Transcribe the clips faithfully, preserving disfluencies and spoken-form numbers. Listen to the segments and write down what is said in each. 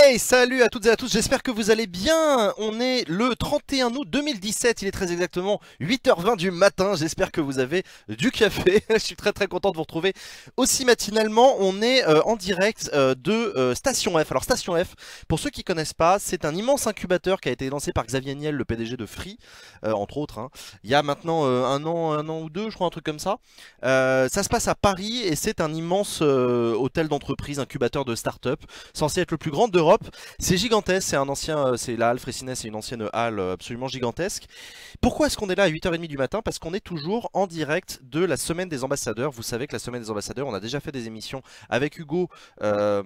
Hey, salut à toutes et à tous, j'espère que vous allez bien. On est le trente et un août deux mille dix-sept, il est très exactement huit heures vingt du matin. J'espère que vous avez du café. Je suis très très content de vous retrouver aussi matinalement. On est euh, en direct euh, de euh, Station F. Alors Station F, pour ceux qui connaissent pas, c'est un immense incubateur qui a été lancé par Xavier Niel, le P D G de Free, euh, entre autres, hein. Il y a maintenant euh, un an, un an ou deux, je crois, un truc comme ça. Euh, ça se passe à Paris et c'est un immense euh, hôtel d'entreprise, incubateur de start-up, censé être le plus grand d'Europe. C'est gigantesque, c'est un ancien, euh, c'est la halle Fraissinet, c'est une ancienne halle euh, absolument gigantesque. Pourquoi est-ce qu'on est là à huit heures trente du matin? Parce qu'on est toujours en direct de la semaine des ambassadeurs. Vous savez que la semaine des ambassadeurs, on a déjà fait des émissions avec Hugo euh,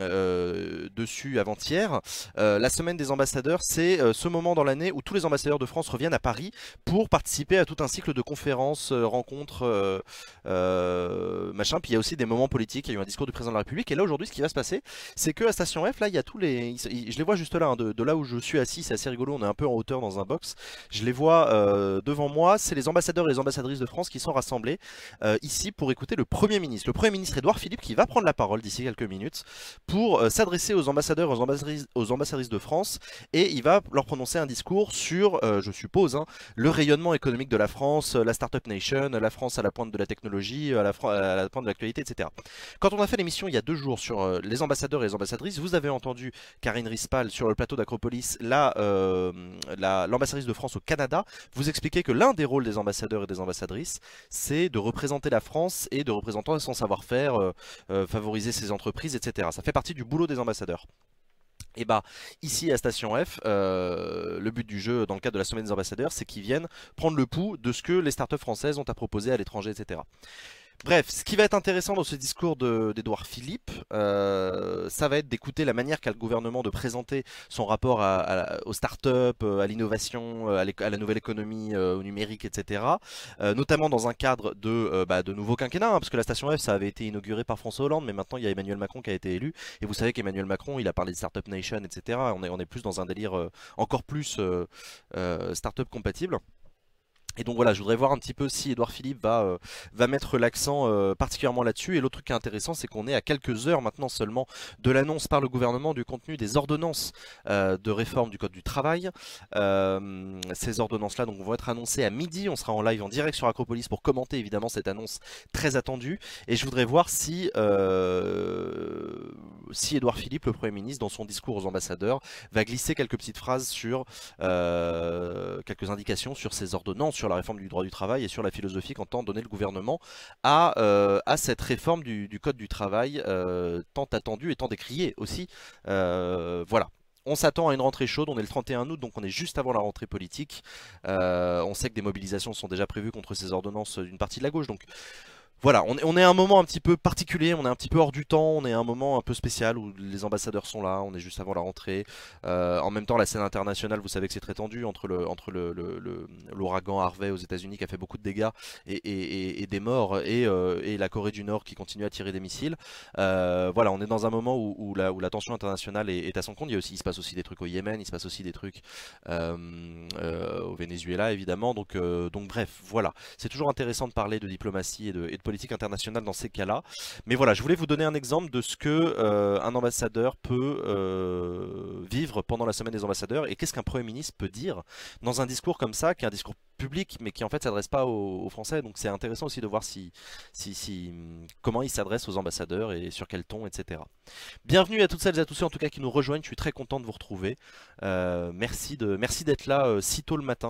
euh, dessus avant-hier. Euh, la semaine des ambassadeurs, c'est euh, ce moment dans l'année où tous les ambassadeurs de France reviennent à Paris pour participer à tout un cycle de conférences, euh, rencontres, euh, euh, machin. Puis il y a aussi des moments politiques, il y a eu un discours du président de la République. Et là aujourd'hui, ce qui va se passer, c'est que à Station F, là, il y a tous les, je les vois juste là, hein, de, de là où je suis assis, c'est assez rigolo. On est un peu en hauteur dans un box. Je les vois euh, devant moi. C'est les ambassadeurs et les ambassadrices de France qui sont rassemblés euh, ici pour écouter le Premier ministre. Le Premier ministre Édouard Philippe qui va prendre la parole d'ici quelques minutes pour euh, s'adresser aux ambassadeurs et aux ambassadrices, aux ambassadrices de France, et il va leur prononcer un discours sur, euh, je suppose, hein, le rayonnement économique de la France, la Startup Nation, la France à la pointe de la technologie, à la, à la pointe de l'actualité, et cetera. Quand on a fait l'émission il y a deux jours sur euh, les ambassadeurs et les ambassadrices, vous avez entendu Karine Rispal sur le plateau d'Acropolis, là, euh, la, l'ambassadrice de France au Canada, vous expliquer que l'un des rôles des ambassadeurs et des ambassadrices, c'est de représenter la France et de représenter son savoir-faire, euh, euh, favoriser ses entreprises, et cetera. Ça fait partie du boulot des ambassadeurs. Et bah ici à Station F, euh, le but du jeu dans le cadre de la semaine des ambassadeurs, c'est qu'ils viennent prendre le pouls de ce que les startups françaises ont à proposer à l'étranger, et cetera. Bref, ce qui va être intéressant dans ce discours d'Édouard Philippe, euh, ça va être d'écouter la manière qu'a le gouvernement de présenter son rapport à, à, aux startups, à l'innovation, à, à la nouvelle économie, euh, au numérique, et cetera. Euh, notamment dans un cadre de, euh, bah, de nouveau quinquennat, hein, parce que la Station F, ça avait été inauguré par François Hollande, mais maintenant il y a Emmanuel Macron qui a été élu. Et vous savez qu'Emmanuel Macron, il a parlé de Startup Nation, et cetera. On est, on est plus dans un délire euh, encore plus euh, euh, startup compatible. Et donc voilà, je voudrais voir un petit peu si Édouard Philippe va, euh, va mettre l'accent euh, particulièrement là-dessus. Et l'autre truc qui est intéressant, c'est qu'on est à quelques heures maintenant seulement de l'annonce par le gouvernement du contenu des ordonnances euh, de réforme du Code du travail. Euh, ces ordonnances-là donc, vont être annoncées à midi. On sera en live en direct sur Acropolis pour commenter évidemment cette annonce très attendue. Et je voudrais voir si, euh, si Édouard Philippe, le Premier ministre, dans son discours aux ambassadeurs, va glisser quelques petites phrases sur euh, quelques indications sur ces ordonnances, sur la réforme du droit du travail et sur la philosophie qu'entend donner le gouvernement à, euh, à cette réforme du, du Code du travail euh, tant attendue et tant décriée aussi. Euh, voilà. On s'attend à une rentrée chaude, on est le trente et un août, donc on est juste avant la rentrée politique. Euh, on sait que des mobilisations sont déjà prévues contre ces ordonnances d'une partie de la gauche, donc voilà, on est, on est à un moment un petit peu particulier, on est un petit peu hors du temps, on est à un moment un peu spécial où les ambassadeurs sont là, on est juste avant la rentrée. Euh, en même temps, la scène internationale, vous savez que c'est très tendu entre le, entre le, le, le- l'ouragan Harvey aux États-Unis qui a fait beaucoup de dégâts et, et- et- et des morts, et, euh, et la Corée du Nord qui continue à tirer des missiles. Euh, voilà, on est dans un moment où, où la, où la tension internationale est, est à son compte. Il y a aussi, il se passe aussi des trucs au Yémen, il se passe aussi des trucs euh, euh, au Venezuela évidemment. Donc, euh, donc bref, voilà. C'est toujours intéressant de parler de diplomatie et de, et de politique internationale dans ces cas-là. Mais voilà, je voulais vous donner un exemple de ce que euh, un ambassadeur peut euh, vivre pendant la semaine des ambassadeurs et qu'est-ce qu'un Premier ministre peut dire dans un discours comme ça, qui est un discours public, mais qui en fait s'adresse pas aux, aux Français. Donc c'est intéressant aussi de voir si, si, si, comment il s'adresse aux ambassadeurs et sur quel ton, et cetera. Bienvenue à toutes celles et à tous ceux en tout cas qui nous rejoignent. Je suis très content de vous retrouver. Euh, merci de, merci d'être là euh, si tôt le matin.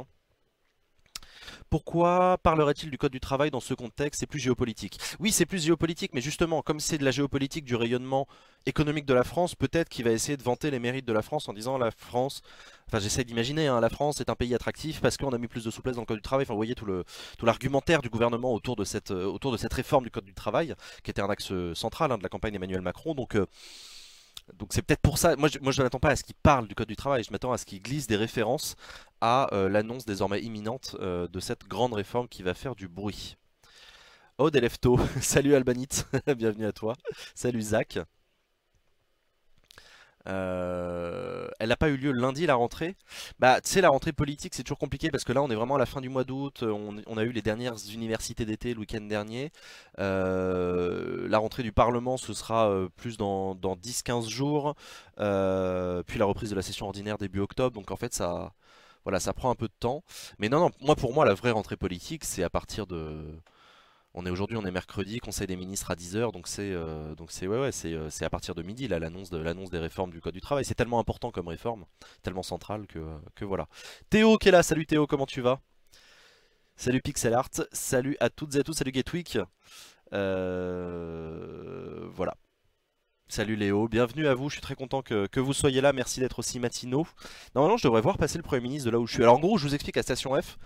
Pourquoi parlerait-il du Code du travail dans ce contexte? C'est plus géopolitique. Oui, c'est plus géopolitique, mais justement, comme c'est de la géopolitique du rayonnement économique de la France, peut-être qu'il va essayer de vanter les mérites de la France en disant la France, enfin j'essaie d'imaginer, hein, la France est un pays attractif parce qu'on a mis plus de souplesse dans le Code du travail. Enfin, vous voyez tout le tout l'argumentaire du gouvernement autour de cette euh, autour de cette réforme du Code du travail, qui était un axe euh, central hein, de la campagne d'Emmanuel Macron. Donc euh, donc c'est peut-être pour ça, moi je, moi je ne m'attends pas à ce qu'il parle du Code du travail, je m'attends à ce qu'il glisse des références à euh, l'annonce désormais imminente euh, de cette grande réforme qui va faire du bruit. Oh Delefto, salut Albanite, bienvenue à toi, salut Zach. Euh, elle n'a pas eu lieu lundi la rentrée. Bah tu sais la rentrée politique c'est toujours compliqué parce que là on est vraiment à la fin du mois d'août, on, on a eu les dernières universités d'été le week-end dernier. Euh, la rentrée du Parlement ce sera euh, plus dans, dans dix quinze jours. Euh, puis la reprise de la session ordinaire début octobre, donc en fait ça, voilà, ça prend un peu de temps. Mais non, non, moi pour moi la vraie rentrée politique c'est à partir de... On est aujourd'hui, on est mercredi, Conseil des ministres à dix heures, donc c'est euh, donc c'est ouais, ouais, c'est euh, c'est à partir de midi là l'annonce de l'annonce des réformes du code du travail. C'est tellement important comme réforme, tellement central que que voilà. Théo qui est là, salut Théo, comment tu vas? Salut Pixel Art, salut à toutes et à tous, salut Gatwick. Euh, voilà. Salut Léo, bienvenue à vous, je suis très content que, que vous soyez là, merci d'être aussi matinaux. Normalement je devrais voir passer le Premier ministre de là où je suis. Alors en gros je vous explique à Station F.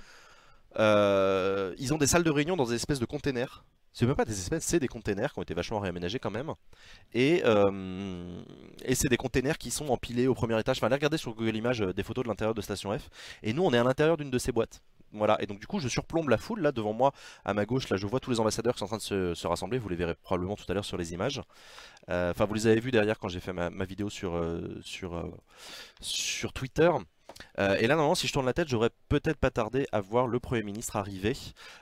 Euh, ils ont des salles de réunion dans des espèces de containers. C'est même pas des espèces, c'est des containers qui ont été vachement réaménagés quand même. Et, euh, et c'est des containers qui sont empilés au premier étage. Enfin, allez regarder sur Google Images euh, des photos de l'intérieur de Station F. Et nous, on est à l'intérieur d'une de ces boîtes. Voilà, et donc du coup je surplombe la foule, là devant moi, à ma gauche, là je vois tous les ambassadeurs qui sont en train de se, se rassembler, vous les verrez probablement tout à l'heure sur les images. Euh, Enfin vous les avez vus derrière quand j'ai fait ma, ma vidéo sur, euh, sur, euh, sur Twitter. Euh, et là, normalement, si je tourne la tête, j'aurais peut-être pas tardé à voir le Premier ministre arriver.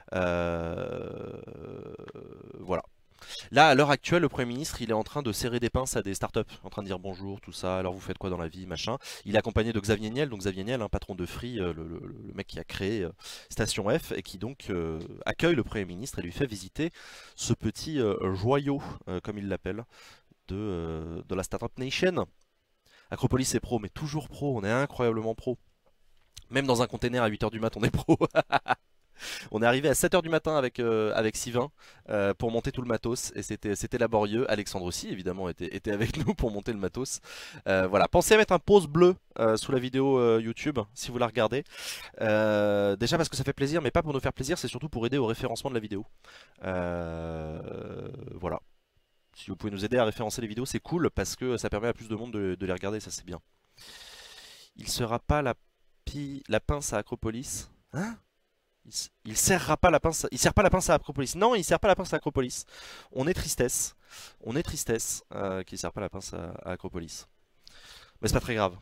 Euh, Voilà. Là, à l'heure actuelle, le Premier ministre, il est en train de serrer des pinces à des startups, en train de dire bonjour, tout ça, alors vous faites quoi dans la vie, machin. Il est accompagné de Xavier Niel, donc Xavier Niel, un patron de Free, euh, le, le- le mec qui a créé euh, Station F, et qui donc euh, accueille le Premier ministre et lui fait visiter ce petit euh, joyau, euh, comme il l'appelle, de, euh, de la Startup Nation. Acropolis est pro, mais toujours pro, on est incroyablement pro. Même dans un container à huit heures du mat, on est pro. On est arrivé à sept heures du matin avec, euh, avec Sylvain euh, pour monter tout le matos et c'était c'était laborieux. Alexandre aussi évidemment était, était avec nous pour monter le matos. Euh, voilà, pensez à mettre un pouce bleu euh, sous la vidéo euh, YouTube si vous la regardez. Euh, déjà parce que ça fait plaisir, mais pas pour nous faire plaisir, c'est surtout pour aider au référencement de la vidéo. Euh, voilà. Si vous pouvez nous aider à référencer les vidéos, c'est cool parce que ça permet à plus de monde de, de les regarder, ça c'est bien. Il sera pas la, pi... la pince à Acropolis. Hein? Il, s- il serrera pas la pince. Il sert pas la pince à Acropolis. Non, il sert pas la pince à Acropolis. On est tristesse. On est tristesse euh, qu'il sert pas la pince à, à Acropolis. Mais c'est pas très grave.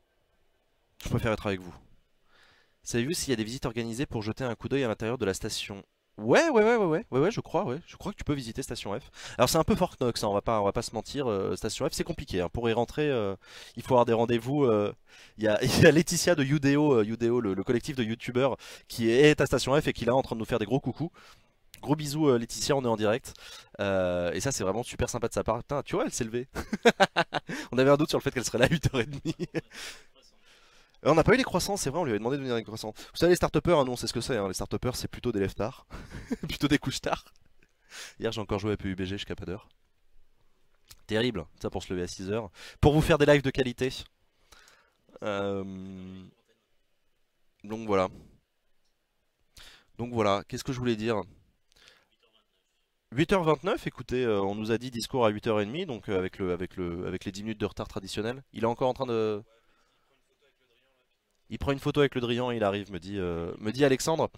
Je préfère être avec vous. Savez-vous s'il y a des visites organisées pour jeter un coup d'œil à l'intérieur de la station? Ouais, ouais, ouais, ouais, ouais, ouais, ouais, je crois, ouais. Je crois que tu peux visiter Station F. Alors c'est un peu Fort Knox, hein, on va pas, on va pas se mentir. euh, Station F, c'est compliqué, hein. Pour y rentrer, euh, il faut avoir des rendez-vous. euh, Il y a, il y a Laetitia de Youdéo, euh, Youdéo, le, le collectif de youtubeurs, qui est à Station F et qui est là en train de nous faire des gros coucous. Gros bisous euh, Laetitia, on est en direct. Euh, et ça c'est vraiment super sympa de sa part. Putain, tu vois, elle s'est levée. On avait un doute sur le fait qu'elle serait là à huit heures trente. Euh, On n'a pas eu les croissants, c'est vrai, on lui avait demandé de venir avec les croissants. Vous savez, les start-upers, hein, nous on sait ce que c'est, hein. Les start-upers c'est plutôt des lève-tard, plutôt des couches tard. Hier j'ai encore joué à P U B G jusqu'à pas d'heure. Terrible, ça pour se lever à six heures. Pour vous faire des lives de qualité. Euh, Donc voilà. Donc voilà, qu'est-ce que je voulais dire? huit heures vingt-neuf, écoutez, euh, on nous a dit discours à huit heures trente, donc euh, avec, le, avec, le, avec les dix minutes de retard traditionnel. Il est encore en train de... Il prend une photo avec le Drian et il arrive, me dit, euh, me dit Alexandre.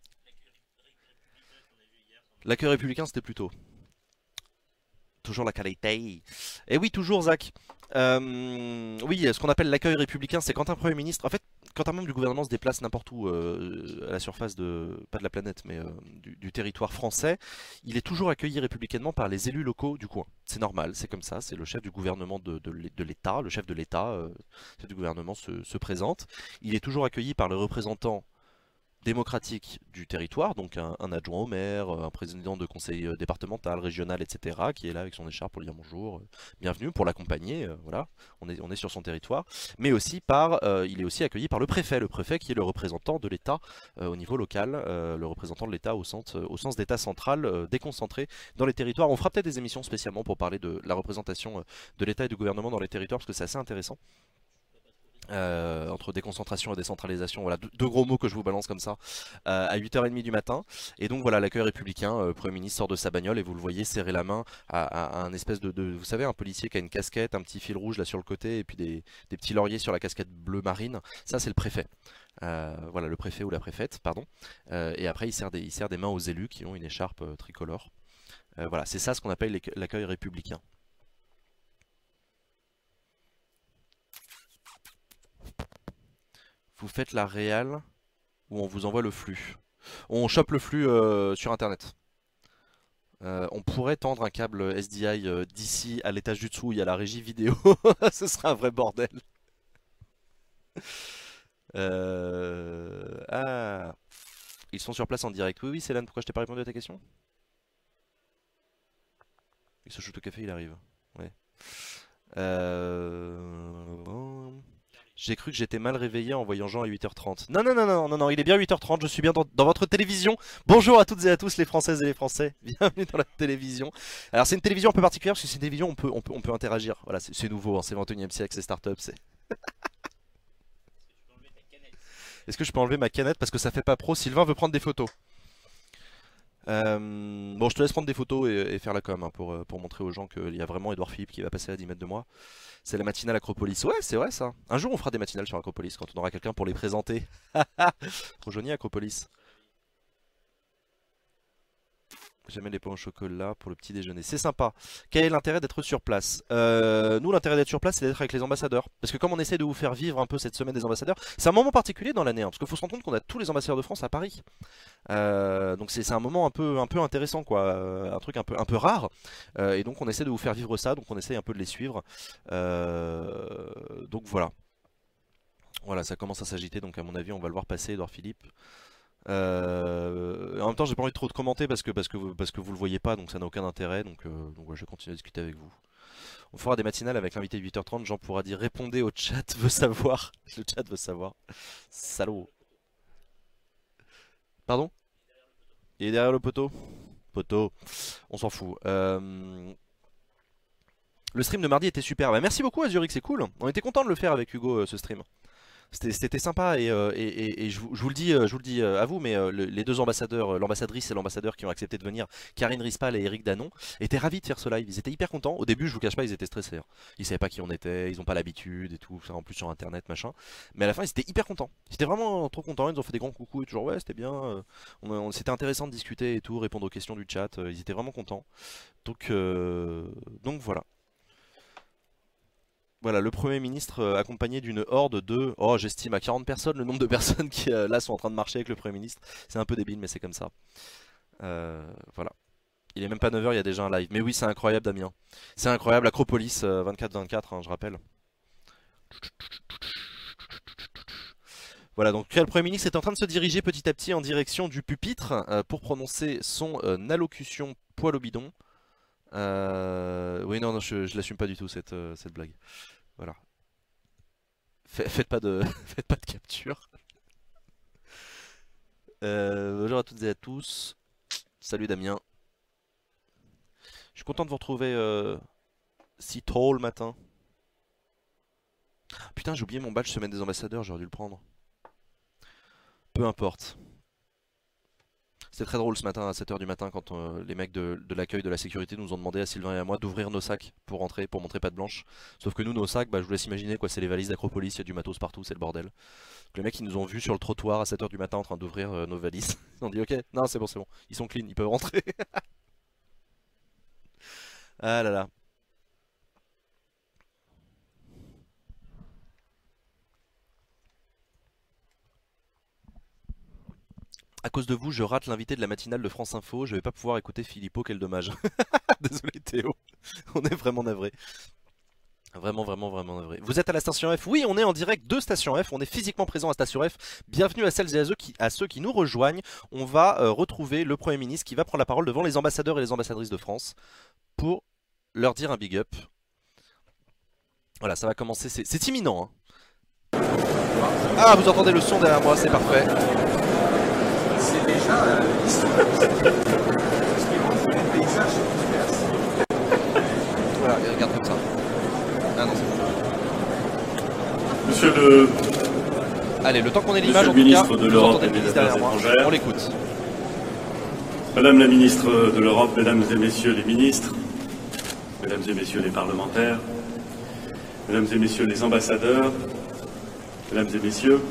L'accueil républicain c'était plus tôt. Toujours la qualité. Et oui, toujours Zach. Euh, oui, ce qu'on appelle l'accueil républicain, c'est quand un Premier ministre, en fait, quand un membre du gouvernement se déplace n'importe où euh, à la surface de, pas de la planète, mais euh, du, du territoire français, il est toujours accueilli républicainement par les élus locaux du coin. C'est normal, c'est comme ça, c'est le chef du gouvernement de, de l'É- de l'État, le chef de l'État, euh, le chef du gouvernement se, se présente. Il est toujours accueilli par le représentant démocratique du territoire, donc un, un adjoint au maire, euh, un président de conseil euh, départemental, régional, et cetera, qui est là avec son écharpe pour lui dire bonjour, euh, bienvenue, pour l'accompagner, euh, voilà, on est, on est sur son territoire, mais aussi par, euh, il est aussi accueilli par le préfet, le préfet qui est le représentant de l'État euh, au niveau local, euh, le représentant de l'État au, centre- au sens d'État central, euh, déconcentré dans les territoires. On fera peut-être des émissions spécialement pour parler de la représentation euh, de l'État et du gouvernement dans les territoires, parce que c'est assez intéressant. Euh, entre déconcentration et décentralisation, voilà, deux, deux gros mots que je vous balance comme ça, euh, à huit heures trente du matin. Et donc voilà, l'accueil républicain, euh, le Premier ministre sort de sa bagnole et vous le voyez serrer la main à, à- à un espèce de, de- vous savez, un policier qui a une casquette, un petit fil rouge là sur le côté et puis des, des petits lauriers sur la casquette bleu marine. Ça c'est le préfet. Euh, voilà, le préfet ou la préfète, pardon. Euh, et après il serre, des, il serre des mains aux élus qui ont une écharpe euh, tricolore. Euh, voilà, c'est ça ce qu'on appelle l'accueil républicain. Vous faites la réal ou on vous envoie le flux? On chope le flux euh, sur internet. Euh, on pourrait tendre un câble S D I euh, d'ici à l'étage du dessous, il y a la régie vidéo. Ce serait un vrai bordel. Euh... Ah, ils sont sur place en direct. Oui, oui, Célène, pourquoi je t'ai pas répondu à ta question? Il se shoot au café, il arrive. Ouais. Euh... J'ai cru que j'étais mal réveillé en voyant Jean à huit heures trente. Non, non, non, non, non, non, il est bien huit heures trente, je suis bien dans, dans votre télévision. Bonjour à toutes et à tous les Françaises et les Français, bienvenue dans la télévision. Alors c'est une télévision un peu particulière parce que c'est une télévision où on peut, on peut, on peut interagir. Voilà, c'est nouveau, hein, c'est le vingt et unième siècle, c'est start-up, c'est... Est-ce que je peux enlever ma canette parce que ça fait pas pro? Sylvain veut prendre des photos. Euh, bon, je te laisse prendre des photos et, et faire la com hein, pour, euh, pour montrer aux gens qu'il y a vraiment Edouard Philippe qui va passer à dix mètres de moi. C'est la matinale Acropolis. Ouais, c'est vrai ça. Un jour, on fera des matinales sur Acropolis quand on aura quelqu'un pour les présenter. Trop joli Acropolis. J'aime les pains au chocolat pour le petit déjeuner. C'est sympa. Quel est l'intérêt d'être sur place? euh, Nous, l'intérêt d'être sur place, c'est d'être avec les ambassadeurs. Parce que comme on essaie de vous faire vivre un peu cette semaine des ambassadeurs, c'est un moment particulier dans l'année. Hein, parce qu'il faut se rendre compte qu'on a tous les ambassadeurs de France à Paris. Euh, donc c'est un moment un peu, un peu intéressant, quoi. Euh, un truc un peu, un peu rare. Euh, et donc on essaie de vous faire vivre ça. Donc on essaie un peu de les suivre. Euh, donc voilà. Voilà, ça commence à s'agiter. Donc à mon avis, on va le voir passer, Edouard Philippe. Euh, en même temps, j'ai pas envie de trop de commenter parce que, parce que, vous, parce que vous le voyez pas, donc ça n'a aucun intérêt. Donc, euh, donc ouais, je vais continuer à discuter avec vous. On fera des matinales avec l'invité de huit heures trente. Jean pourra dire répondez au chat, veut savoir. Le chat veut savoir. Salaud. Pardon? Il est derrière le poteau? Poteau. On s'en fout. Euh... Le stream de mardi était super. Bah, merci beaucoup à Zurich, c'est cool. On était content de le faire avec Hugo, euh, ce stream. C'était sympa et, euh, et, et, et je, vous, je vous le dis, je vous le dis à vous, mais euh, le, les deux ambassadeurs, l'ambassadrice et l'ambassadeur qui ont accepté de venir, Karine Rispal et Eric Danon, étaient ravis de faire ce live. Ils étaient hyper contents. Au début, je vous cache pas, ils étaient stressés. Hein. Ils savaient pas qui on était, ils ont pas l'habitude et tout, en plus sur internet, machin. Mais à la fin, ils étaient hyper contents. Ils étaient vraiment trop contents. Ils nous ont fait des grands coucous et toujours ouais, c'était bien. Euh, on, on, c'était intéressant de discuter et tout, répondre aux questions du chat. Euh, ils étaient vraiment contents. Donc, euh, donc voilà. Voilà, le Premier ministre euh, accompagné d'une horde de, oh j'estime à quarante personnes, le nombre de personnes qui euh, là sont en train de marcher avec le Premier ministre. C'est un peu débile mais c'est comme ça. Euh, voilà. Il est même pas neuf heures, il y a déjà un live. Mais oui, c'est incroyable Damien. C'est incroyable, Acropolis euh, vingt-quatre vingt-quatre, hein, je rappelle. Voilà, donc le Premier ministre est en train de se diriger petit à petit en direction du pupitre euh, pour prononcer son euh, allocution poil au bidon. Euh... Oui, non, non, je, je l'assume pas du tout cette, euh, cette blague. Voilà. Faites pas de, faites pas de capture. Euh, bonjour à toutes et à tous. Salut Damien. Je suis content de vous retrouver euh, si tôt le matin. Putain, j'ai oublié mon badge semaine des ambassadeurs, j'aurais dû le prendre. Peu importe. C'était très drôle ce matin à sept heures du matin quand euh, les mecs de, de l'accueil de la sécurité nous ont demandé à Sylvain et à moi d'ouvrir nos sacs pour rentrer, pour montrer patte blanche. Sauf que nous, nos sacs, bah, je vous laisse imaginer quoi, c'est les valises d'Acropolis, il y a du matos partout, c'est le bordel. Donc, les mecs ils nous ont vus sur le trottoir à sept heures du matin en train d'ouvrir euh, nos valises. Ils ont dit ok, non c'est bon, c'est bon, ils sont clean, ils peuvent rentrer. Ah là là. À cause de vous, je rate l'invité de la matinale de France Info, je vais pas pouvoir écouter Philippot, quel dommage. Désolé Théo, on est vraiment navré. Vraiment, vraiment, vraiment navré. Vous êtes à la Station F? Oui, on est en direct de Station F, on est physiquement présent à Station F. Bienvenue à celles et à ceux qui, à ceux qui nous rejoignent. On va euh, retrouver le Premier ministre qui va prendre la parole devant les ambassadeurs et les ambassadrices de France pour leur dire un big up. Voilà, ça va commencer, c'est imminent. Hein. Ah, vous entendez le son derrière moi, c'est parfait. C'est déjà euh, ce qui montre que les paysages se dispersent. Voilà, et regarde comme ça. Ah non, c'est bon. Monsieur le... Allez, le temps qu'on ait l'image, en le tout cas, ministre de vous l'Europe entendez et le des ministre derrière Affaires moi. étrangères. On l'écoute. Madame la ministre de l'Europe, mesdames et messieurs les ministres, mesdames et messieurs les parlementaires, mesdames et messieurs les ambassadeurs, mesdames et messieurs,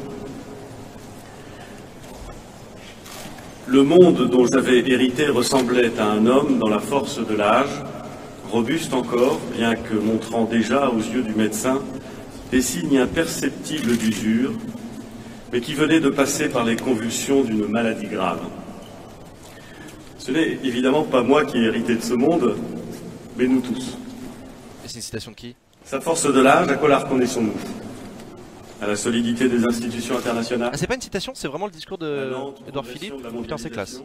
le monde dont j'avais hérité ressemblait à un homme dans la force de l'âge, robuste encore, bien que montrant déjà aux yeux du médecin des signes imperceptibles d'usure, mais qui venait de passer par les convulsions d'une maladie grave. Ce n'est évidemment pas moi qui ai hérité de ce monde, mais nous tous. Et c'est une citation de qui? Sa force de l'âge, à quoi la reconnaissons-nous? À la solidité des institutions internationales. Ah, c'est pas une citation, c'est vraiment le discours d'Édouard Philippe. Putain, c'est classe.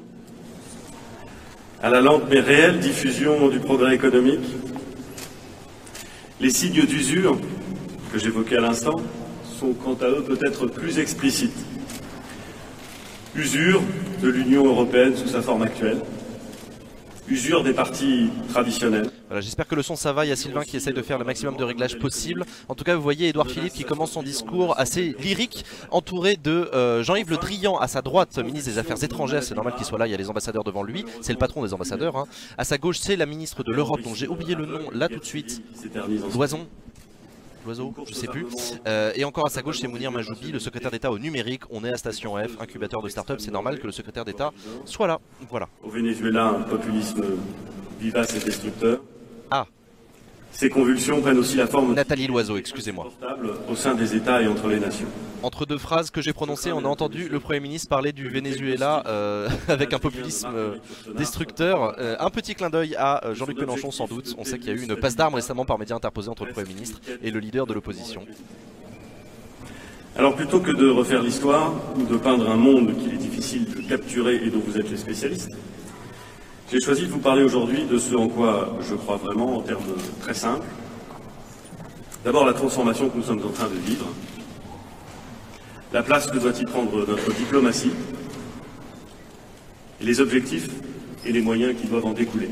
À la lente mais réelle diffusion du progrès économique. Les signes d'usure, que j'évoquais à l'instant, sont quant à eux peut-être plus explicites. Usure de l'Union européenne sous sa forme actuelle. Usure des partis traditionnels. Voilà, j'espère que le son ça va, il y a Sylvain qui essaye de faire le maximum de réglages possible. En tout cas vous voyez Édouard Philippe qui commence son discours assez lyrique, entouré de euh, Jean-Yves Le Drian à sa droite, ministre des Affaires étrangères, c'est normal qu'il soit là, il y a les ambassadeurs devant lui, c'est le patron des ambassadeurs. Hein. À sa gauche c'est la ministre de l'Europe dont j'ai oublié le nom là tout de suite, Loison. L'oiseau, je sais plus. Euh, et encore à sa gauche, c'est Mounir Majoubi, le secrétaire d'État au numérique. On est à Station F, incubateur de start-up. C'est normal que le secrétaire d'État soit là. Voilà. Au Venezuela, un populisme vivace et destructeur. Ah. Ces convulsions prennent aussi la forme Nathalie Loiseau, excusez-moi. Au sein des États et entre les nations. Entre deux phrases que j'ai prononcées, on a entendu le Premier ministre parler du Venezuela euh, avec un populisme euh, destructeur. Euh, un petit clin d'œil à euh, Jean-Luc Mélenchon sans doute. On sait qu'il y a eu une passe d'armes récemment par médias interposés entre le Premier ministre et le leader de l'opposition. Alors plutôt que de refaire l'histoire ou de peindre un monde qu'il est difficile de capturer et dont vous êtes les spécialistes, j'ai choisi de vous parler aujourd'hui de ce en quoi je crois vraiment en termes très simples. D'abord la transformation que nous sommes en train de vivre, la place que doit y prendre notre diplomatie, et les objectifs et les moyens qui doivent en découler.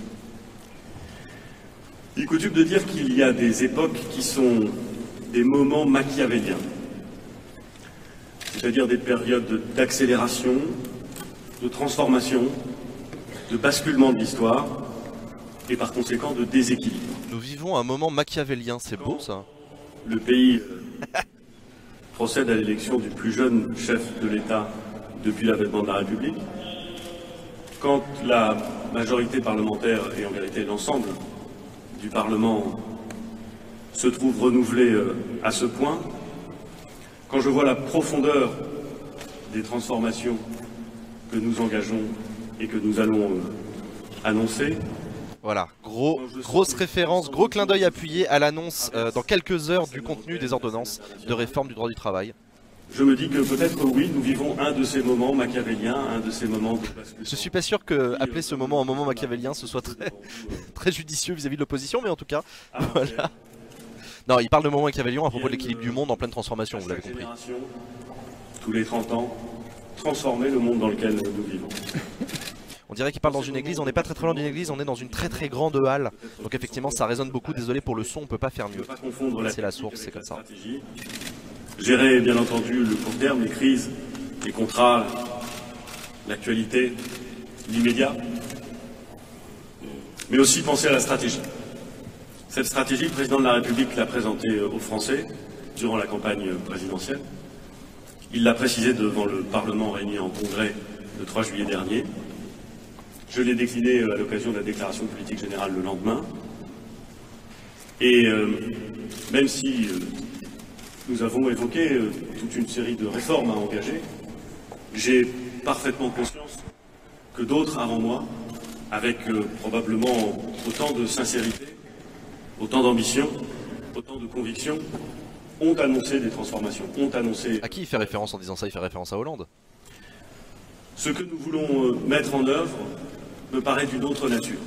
Il est coutume de dire qu'il y a des époques qui sont des moments machiavéliens, c'est-à-dire des périodes d'accélération, de transformation, de basculement de l'histoire et par conséquent de déséquilibre. Nous vivons un moment machiavélien, c'est beau ça. Le pays euh, procède à l'élection du plus jeune chef de l'État depuis l'avènement de la République. Quand la majorité parlementaire et en vérité l'ensemble du Parlement se trouve renouvelé euh, à ce point, quand je vois la profondeur des transformations que nous engageons et que nous allons euh, annoncer. Voilà, gros, grosse référence, gros clin d'œil appuyé à l'annonce euh, dans quelques heures du contenu des ordonnances de réforme du droit du travail. Je me dis que peut-être oui, nous vivons un de ces moments machiavéliens, un de ces moments de basculement. Je suis pas sûr que appeler ce moment un moment machiavélien ce soit très, très judicieux vis-à-vis de l'opposition, mais en tout cas, voilà. Non, il parle de moment machiavélien à propos de l'équilibre du monde en pleine transformation, vous l'avez compris. Tous les trente ans, transformer le monde dans lequel nous vivons. On dirait qu'il parle dans une église, on n'est pas très très loin d'une église, on est dans une très très grande halle. Donc effectivement ça résonne beaucoup, désolé pour le son, on peut pas faire mieux. C'est la source, c'est comme ça. Gérer bien entendu le court terme, les crises, les contrats, l'actualité, l'immédiat, mais aussi penser à la stratégie. Cette stratégie, le président de la République l'a présentée aux Français durant la campagne présidentielle. Il l'a précisé devant le Parlement réuni en congrès le trois juillet dernier. Je l'ai décliné à l'occasion de la déclaration de politique générale le lendemain. Et euh, même si euh, nous avons évoqué euh, toute une série de réformes à engager, j'ai parfaitement conscience que d'autres avant moi, avec euh, probablement autant de sincérité, autant d'ambition, autant de conviction, ont annoncé des transformations, ont annoncé... À qui il fait référence en disant ça? Il fait référence à Hollande. Ce que nous voulons euh, mettre en œuvre me paraît d'une autre nature.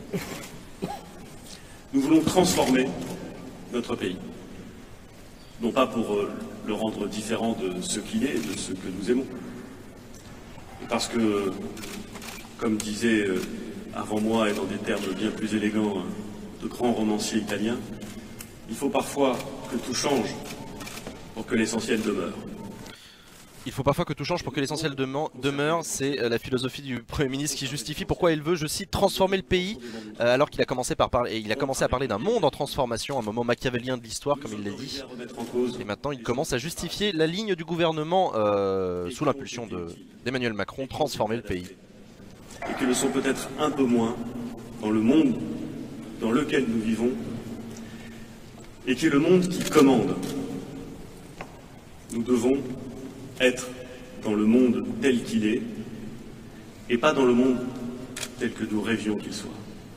Nous voulons transformer notre pays. Non pas pour euh, le rendre différent de ce qu'il est, de ce que nous aimons. Parce que, comme disait euh, avant moi et dans des termes bien plus élégants euh, de grands romanciers italiens, il faut parfois que tout change pour que l'essentiel demeure. Il faut parfois que tout change pour que l'essentiel demeure, c'est la philosophie du Premier ministre qui justifie pourquoi il veut, je cite, transformer le pays, euh, alors qu'il a commencé par parler, et il a commencé à parler d'un monde en transformation, un moment machiavélien de l'histoire comme il l'a dit. Et maintenant il commence à justifier la ligne du gouvernement euh, sous l'impulsion d'Emmanuel Macron, transformer le pays. Et que le sont peut-être un peu moins dans le monde dans lequel nous vivons, et qui est le monde qui commande. Nous devons être dans le monde tel qu'il est et pas dans le monde tel que nous rêvions qu'il soit.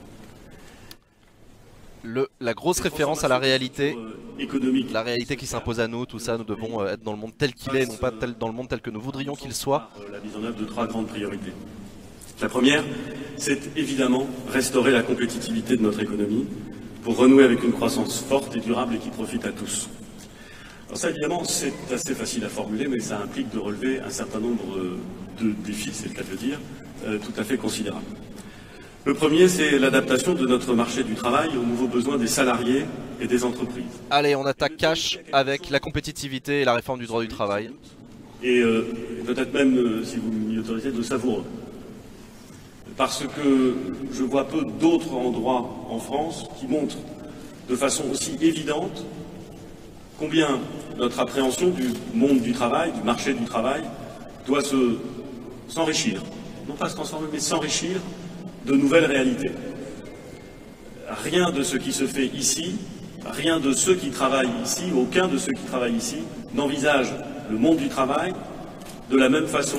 Le, la grosse référence à la réalité, économique, la réalité qui s'impose à nous, tout ça, nous devons euh, être dans le monde tel qu'il est, non pas tel, dans le monde tel que nous voudrions qu'il soit. La mise en œuvre de trois grandes priorités. La première, c'est évidemment restaurer la compétitivité de notre économie pour renouer avec une croissance forte et durable et qui profite à tous. Alors ça, évidemment, c'est assez facile à formuler, mais ça implique de relever un certain nombre de défis, c'est le cas de le dire, euh, tout à fait considérables. Le premier, c'est l'adaptation de notre marché du travail aux nouveaux besoins des salariés et des entreprises. Allez, on attaque cash avec la compétitivité et la réforme du droit du travail. Et euh, peut-être même, euh, si vous m'y autorisez, de savoureux. Parce que je vois peu d'autres endroits en France qui montrent de façon aussi évidente combien notre appréhension du monde du travail, du marché du travail, doit se s'enrichir. Non pas se transformer, mais s'enrichir de nouvelles réalités. Rien de ce qui se fait ici, rien de ceux qui travaillent ici, aucun de ceux qui travaillent ici n'envisage le monde du travail de la même façon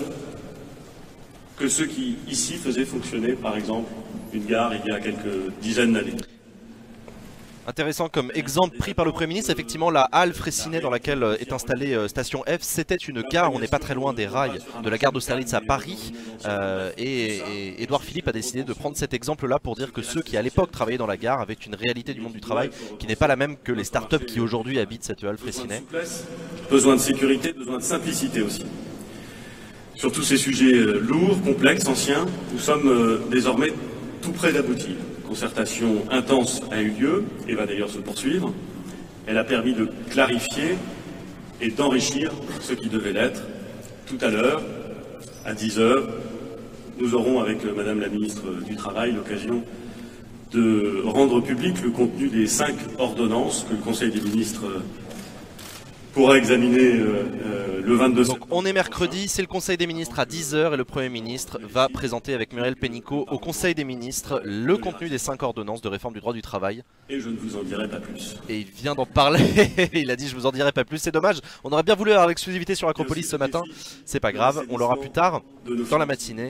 que ceux qui ici faisaient fonctionner, par exemple, une gare il y a quelques dizaines d'années. Intéressant comme exemple pris par le Premier ministre, effectivement la halle Fraissinet dans laquelle est installée euh, Station F, c'était une gare, on n'est pas très loin des rails de la gare d'Austerlitz à Paris, euh, et, et Édouard Philippe a décidé de prendre cet exemple là pour dire que ceux qui à l'époque travaillaient dans la gare avaient une réalité du monde du travail qui n'est pas la même que les startups qui aujourd'hui habitent cette halle Fraissinet. Besoin de sécurité, besoin de simplicité aussi. Sur tous ces sujets euh, lourds, complexes, anciens, nous sommes euh, désormais tout près d'aboutir. Concertation intense a eu lieu et va d'ailleurs se poursuivre. Elle a permis de clarifier et d'enrichir ce qui devait l'être. Tout à l'heure, à dix heures, nous aurons avec Madame la Ministre du Travail l'occasion de rendre public le contenu des cinq ordonnances que le Conseil des ministres pourra examiner euh, euh, le vingt-deux septembre. Donc on est mercredi, c'est le Conseil des ministres à dix heures et le Premier ministre va présenter avec Muriel Pénicaud au Conseil des ministres le contenu des cinq ordonnances de réforme du droit du travail. Et je ne vous en dirai pas plus. Et il vient d'en parler, il a dit je vous en dirai pas plus, c'est dommage. On aurait bien voulu avoir l'exclusivité sur Acropolis ce matin, c'est pas grave, on l'aura plus tard, dans la matinée.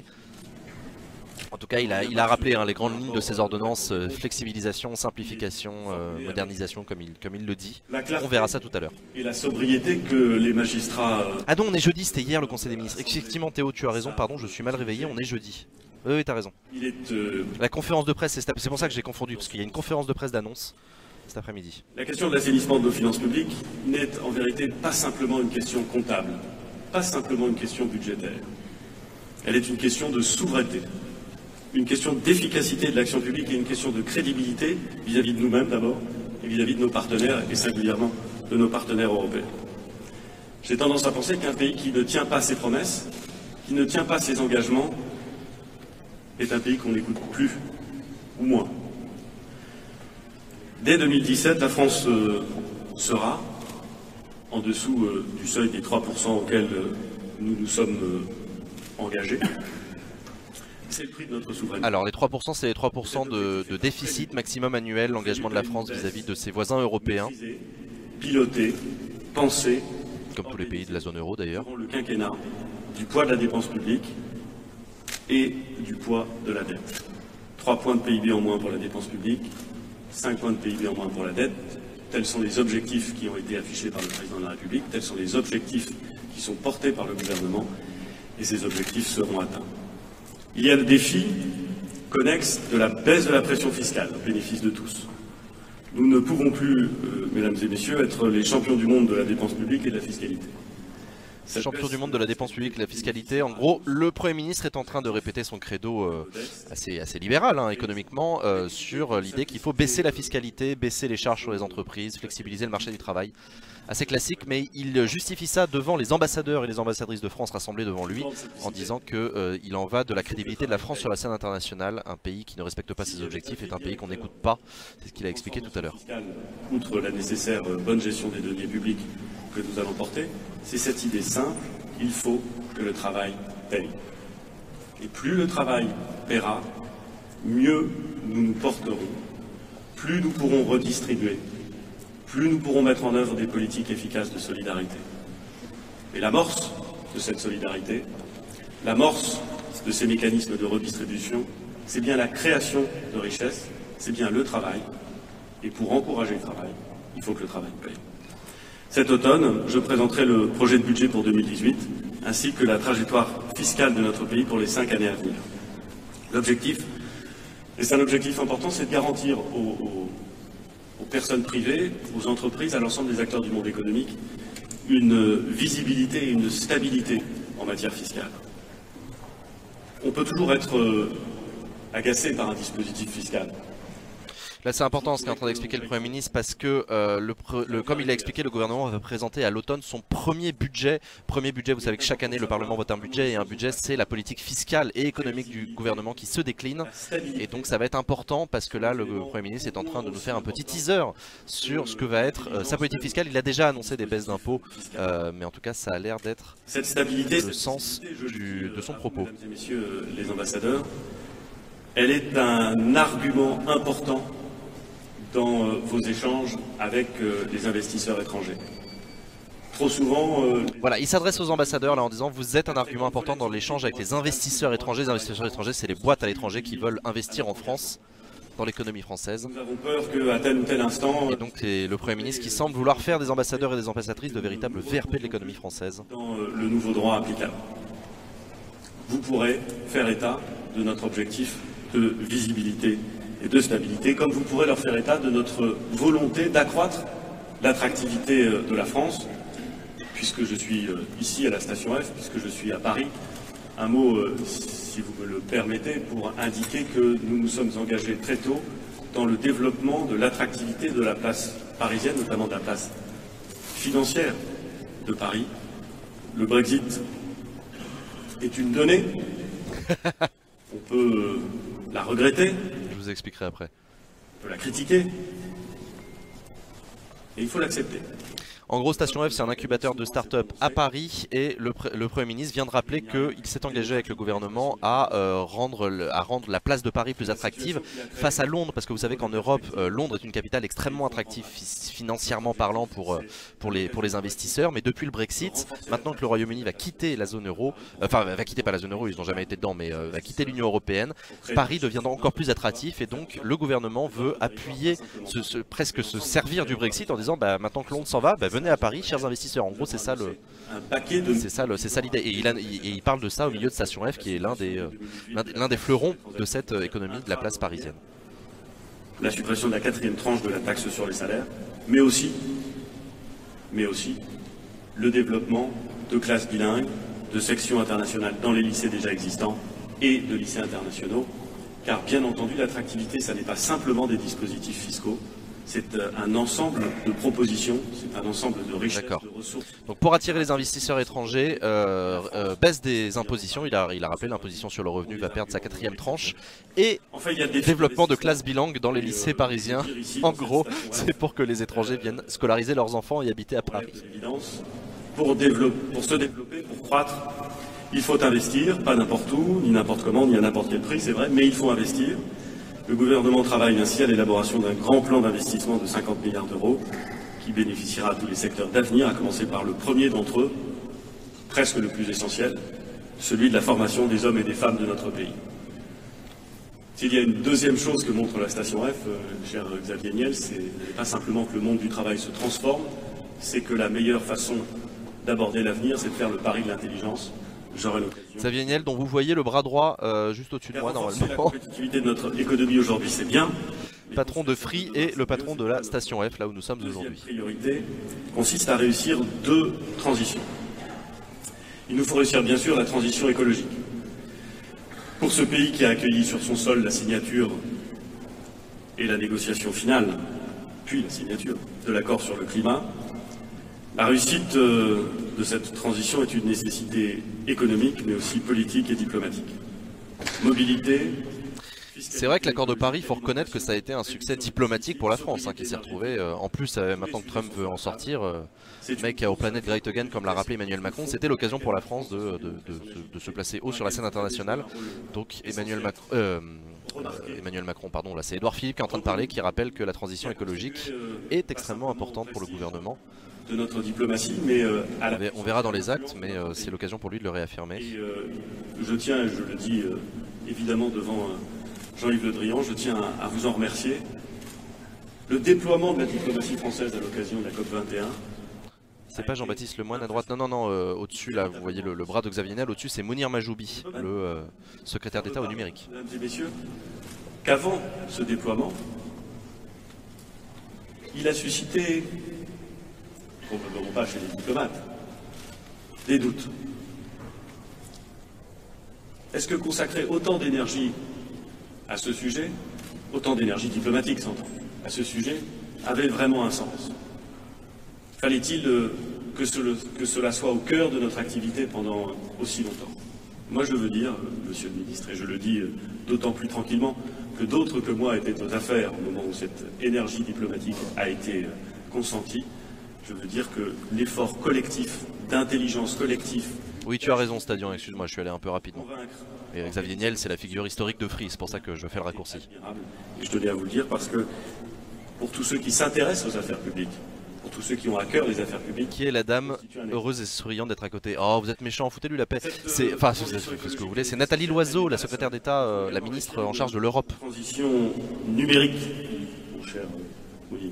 En tout cas, il a, il a rappelé hein, les grandes lignes de ces ordonnances, euh, flexibilisation, simplification, euh, modernisation, comme il, comme il le dit. On verra ça tout à l'heure. Et la sobriété que les magistrats... Euh... Ah non, on est jeudi, c'était hier le Conseil des ministres. Effectivement, Théo, tu as raison, pardon, je suis mal réveillé, on est jeudi. Oui, oui, t'as raison. Il est, euh... La conférence de presse, c'est pour ça que j'ai confondu, parce qu'il y a une conférence de presse d'annonce cet après-midi. La question de l'assainissement de nos finances publiques n'est en vérité pas simplement une question comptable, pas simplement une question budgétaire. Elle est une question de souveraineté. Une question d'efficacité de l'action publique et une question de crédibilité vis-à-vis de nous-mêmes d'abord et vis-à-vis de nos partenaires et singulièrement de nos partenaires européens. J'ai tendance à penser qu'un pays qui ne tient pas ses promesses, qui ne tient pas ses engagements, est un pays qu'on n'écoute plus ou moins. Dès deux mille dix-sept, la France euh, sera en dessous euh, du seuil des trois pour cent auquel euh, nous nous sommes euh, engagés. C'est le prix de notre souveraineté. Alors les trois pour cent c'est les trois pour cent de, de déficit maximum annuel, l'engagement de la France vis-à-vis -vis de ses voisins européens. Piloter, penser, comme tous les pays de la zone euro d'ailleurs. Le quinquennat, du poids de la dépense publique et du poids de la dette. trois points de P I B en moins pour la dépense publique, cinq points de P I B en moins pour la dette. Tels sont les objectifs qui ont été affichés par le président de la République, tels sont les objectifs qui sont portés par le gouvernement et ces objectifs seront atteints. Il y a le défi connexe de la baisse de la pression fiscale au bénéfice de tous. Nous ne pouvons plus, euh, mesdames et messieurs, être les champions du monde de la dépense publique et de la fiscalité. Cette champion du monde de la dépense publique et de la fiscalité, en gros, le Premier ministre est en train de répéter son credo euh, assez, assez libéral hein, économiquement euh, sur l'idée qu'il faut baisser la fiscalité, baisser les charges sur les entreprises, flexibiliser le marché du travail. Assez classique, mais il justifie ça devant les ambassadeurs et les ambassadrices de France rassemblés devant lui en disant qu'il euh, en va de la crédibilité de la France sur la scène internationale. Un pays qui ne respecte pas ses objectifs est un pays qu'on n'écoute pas, c'est ce qu'il a expliqué tout à l'heure. Outre la nécessaire bonne gestion des deniers publics que nous allons porter, c'est cette idée simple, il faut que le travail paye. Et plus le travail paiera, mieux nous nous porterons, plus nous pourrons redistribuer, plus nous pourrons mettre en œuvre des politiques efficaces de solidarité. Et l'amorce de cette solidarité. L'amorce de ces mécanismes de redistribution, c'est bien la création de richesses, c'est bien le travail. Et pour encourager le travail, il faut que le travail paye. Cet automne, je présenterai le projet de budget pour deux mille dix-huit, ainsi que la trajectoire fiscale de notre pays pour les cinq années à venir. L'objectif, et c'est un objectif important, c'est de garantir aux, aux, aux personnes privées, aux entreprises, à l'ensemble des acteurs du monde économique, une visibilité et une stabilité en matière fiscale. On peut toujours être euh, agacé par un dispositif fiscal. Là c'est important ce qu'est en train d'expliquer le Premier ministre parce que euh, le, le, comme il a expliqué, le gouvernement va présenter à l'automne son premier budget. Premier budget, vous savez que chaque année le Parlement vote un budget et un budget c'est la politique fiscale et économique du gouvernement qui se décline. Et donc ça va être important parce que là le Premier ministre est en train de nous faire un petit teaser sur ce que va être euh, sa politique fiscale. Il a déjà annoncé des baisses d'impôts euh, mais en tout cas ça a l'air d'être le sens du, de son propos. Mesdames et messieurs les ambassadeurs, elle est un argument important dans euh, vos échanges avec euh, les investisseurs étrangers. Trop souvent... Euh, voilà, il s'adresse aux ambassadeurs là en disant vous êtes un argument important dans l'échange avec les investisseurs étrangers. Les investisseurs étrangers, c'est les boîtes à l'étranger qui veulent investir en France, dans l'économie française. Nous avons peur qu'à tel ou tel instant... Et donc c'est le Premier ministre qui semble vouloir faire des ambassadeurs et des ambassadrices de véritables V R P de l'économie française. Dans euh, le nouveau droit applicable. Vous pourrez faire état de notre objectif de visibilité et de stabilité, comme vous pourrez leur faire état de notre volonté d'accroître l'attractivité de la France, puisque je suis ici à la station F, puisque je suis à Paris. Un mot, si vous me le permettez, pour indiquer que nous nous sommes engagés très tôt dans le développement de l'attractivité de la place parisienne, notamment de la place financière de Paris. Le Brexit est une donnée. On peut la regretter. Je vous expliquerai après. On peut la critiquer. Et il faut l'accepter. En gros, Station F, c'est un incubateur de start-up à Paris et le, le Premier ministre vient de rappeler qu'il s'est engagé avec le gouvernement à, euh, rendre le, à rendre la place de Paris plus attractive face à Londres, parce que vous savez qu'en Europe, euh, Londres est une capitale extrêmement attractive financièrement parlant pour, euh, pour, les, pour les investisseurs, mais depuis le Brexit, maintenant que le Royaume-Uni va quitter la zone euro, euh, enfin va quitter pas la zone euro, ils n'ont jamais été dedans, mais euh, va quitter l'Union Européenne, Paris deviendra encore plus attractif et donc le gouvernement veut appuyer, se, se, presque se servir du Brexit en disant bah, maintenant que Londres s'en va, bah, venez à Paris, chers investisseurs. En gros, c'est ça le, c'est ça le, c'est ça l'idée. Et il, a, il, et il parle de ça au milieu de Station F, qui est l'un des, euh, l'un des fleurons de cette euh, économie de la place parisienne. La suppression de la quatrième tranche de la taxe sur les salaires, mais aussi, mais aussi, le développement de classes bilingues, de sections internationales dans les lycées déjà existants et de lycées internationaux, car bien entendu, l'attractivité, ça n'est pas simplement des dispositifs fiscaux. C'est un ensemble de propositions, c'est un ensemble de richesses, de ressources. Donc pour attirer les investisseurs étrangers, euh, euh, baisse des impositions, il a, il a rappelé l'imposition sur le revenu va perdre sa quatrième tranche. Et enfin, il y a des développement de classes bilingues dans les lycées parisiens. En gros, c'est pour que les étrangers viennent scolariser leurs enfants et habiter à Paris. Pour, pour se développer, pour croître, il faut investir, pas n'importe où, ni n'importe comment, ni à n'importe quel prix, c'est vrai, mais il faut investir. Le gouvernement travaille ainsi à l'élaboration d'un grand plan d'investissement de cinquante milliards d'euros qui bénéficiera à tous les secteurs d'avenir, à commencer par le premier d'entre eux, presque le plus essentiel, celui de la formation des hommes et des femmes de notre pays. S'il y a une deuxième chose que montre la Station F, euh, cher Xavier Niel, c'est pas simplement que le monde du travail se transforme, c'est que la meilleure façon d'aborder l'avenir, c'est de faire le pari de l'intelligence. Xavier Niel, dont vous voyez le bras droit euh, juste au-dessus de moi normalement. La compétitivité de notre économie aujourd'hui, c'est bien. Patron de Free et le patron de la Station F, là où nous sommes aujourd'hui. La priorité consiste à réussir deux transitions. Il nous faut réussir bien sûr la transition écologique. Pour ce pays qui a accueilli sur son sol la signature et la négociation finale, puis la signature de l'accord sur le climat, la réussite de cette transition est une nécessité économique, mais aussi politique et diplomatique. Mobilité. C'est vrai que l'accord de Paris, il faut reconnaître que ça a été un succès diplomatique pour la France, hein, qui s'est retrouvé, euh, en plus, euh, maintenant que Trump veut en sortir, euh, mec au Planet Great Again, comme l'a rappelé Emmanuel Macron, c'était l'occasion pour la France de, de, de, de, de se placer haut sur la scène internationale. Donc Emmanuel Macron... Euh, euh, Emmanuel Macron, pardon, là c'est Édouard Philippe qui est en train de parler, qui rappelle que la transition écologique est extrêmement importante pour le gouvernement. De notre diplomatie, mais euh, à la... on verra dans les actes, mais euh, c'est l'occasion pour lui de le réaffirmer. Et, euh, je tiens, et je le dis euh, évidemment devant euh, Jean-Yves Le Drian, je tiens à, à vous en remercier. Le déploiement de la diplomatie française à l'occasion de la COP vingt et un. C'est pas Jean-Baptiste Lemoyne à droite, non, non, non, euh, au-dessus, là, vous voyez le, le bras de Xavier Niel, au-dessus, c'est Mounir Majoubi, le euh, secrétaire d'État au numérique. Mesdames et messieurs, qu'avant ce déploiement, il a suscité, probablement pas chez les diplomates, des doutes. Est-ce que consacrer autant d'énergie à ce sujet, autant d'énergie diplomatique s'entend, à ce sujet, avait vraiment un sens? Fallait-il euh, que, ce, que cela soit au cœur de notre activité pendant aussi longtemps? Moi je veux dire, euh, Monsieur le Ministre, et je le dis euh, d'autant plus tranquillement que d'autres que moi étaient aux affaires au moment où cette énergie diplomatique a été euh, consentie, je veux dire que l'effort collectif, d'intelligence collective... Oui, tu as raison, Stadion, excuse-moi, je suis allé un peu rapidement. Et Xavier Niel, c'est la figure historique de Free, c'est pour ça que je fais le raccourci. Et je tenais à vous le dire parce que pour tous ceux qui s'intéressent aux affaires publiques, pour tous ceux qui ont à cœur les affaires publiques... Qui est la dame heureuse et souriante d'être à côté? Oh, vous êtes méchant, foutez-lui la paix. C'est, enfin, c'est ce que vous voulez. C'est Nathalie Loiseau, la secrétaire d'État, euh, la ministre en charge de l'Europe. Transition numérique, mon cher Mounir.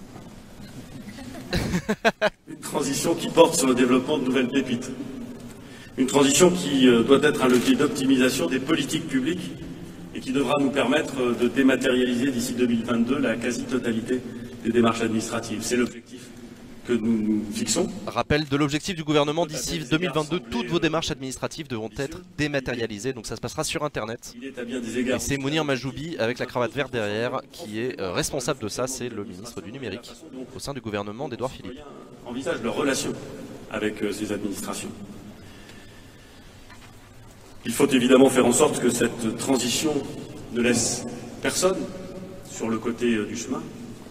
Une transition qui porte sur le développement de nouvelles pépites. Une transition qui euh, doit être un levier d'optimisation des politiques publiques et qui devra nous permettre euh, de dématérialiser d'ici deux mille vingt-deux la quasi-totalité des démarches administratives. C'est l'objectif que nous nous fixons. Rappel de l'objectif du gouvernement, d'ici deux mille vingt-deux, toutes vos démarches administratives devront être dématérialisées, donc ça se passera sur internet. Et c'est Mounir Majoubi avec la cravate verte derrière qui est euh, responsable de ça, c'est le ministre du numérique au sein du gouvernement d'Édouard Philippe. Envisage leur relation avec euh, ces administrations. Il faut évidemment faire en sorte que cette transition ne laisse personne sur le côté euh, du chemin,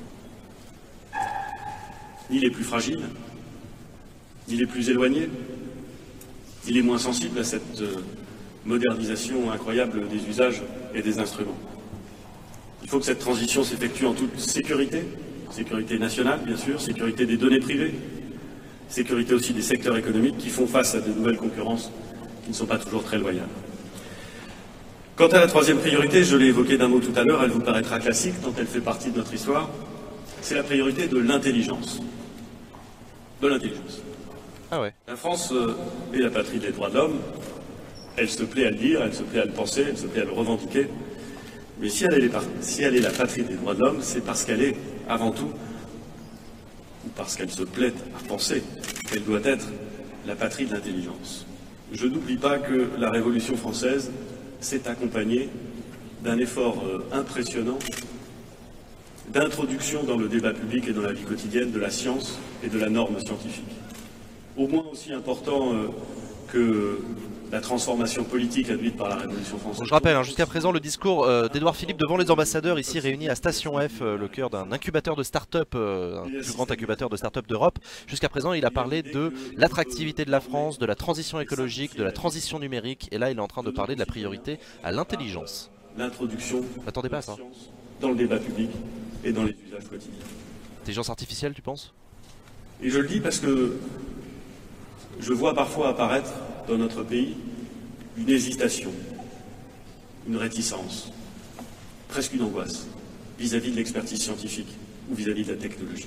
ni les plus fragiles, ni les plus éloignés, ni les moins sensibles à cette euh, modernisation incroyable des usages et des instruments. Il faut que cette transition s'effectue en toute sécurité, sécurité nationale bien sûr, sécurité des données privées, sécurité aussi des secteurs économiques qui font face à de nouvelles concurrences qui ne sont pas toujours très loyales. Quant à la troisième priorité, je l'ai évoquée d'un mot tout à l'heure, elle vous paraîtra classique tant elle fait partie de notre histoire, c'est la priorité de l'intelligence. De l'intelligence. Ah ouais. La France euh, est la patrie des droits de l'homme, elle se plaît à le dire, elle se plaît à le penser, elle se plaît à le revendiquer, mais si elle est, les, si elle est la patrie des droits de l'homme, c'est parce qu'elle est, avant tout, ou parce qu'elle se plaît à penser qu'elle doit être la patrie de l'intelligence. Je n'oublie pas que la Révolution française s'est accompagnée d'un effort euh, impressionnant d'introduction dans le débat public et dans la vie quotidienne de la science et de la norme scientifique. Au moins aussi important euh, que la transformation politique induite par la Révolution française. Je rappelle, hein, jusqu'à présent, le discours euh, d'Édouard Philippe devant les ambassadeurs ici réunis à Station F, euh, le cœur d'un incubateur de start-up, euh, un plus grand incubateur de start-up d'Europe. Jusqu'à présent, il a parlé de l'attractivité de la France, de la transition écologique, de la transition numérique, et là, il est en train de parler de la priorité à l'intelligence. L'introduction M'attendez pas à ça. Dans le débat public et dans les usages quotidiens. Intelligence artificielle, tu penses? Et je le dis parce que je vois parfois apparaître dans notre pays une hésitation, une réticence, presque une angoisse vis-à-vis de l'expertise scientifique ou vis-à-vis de la technologie.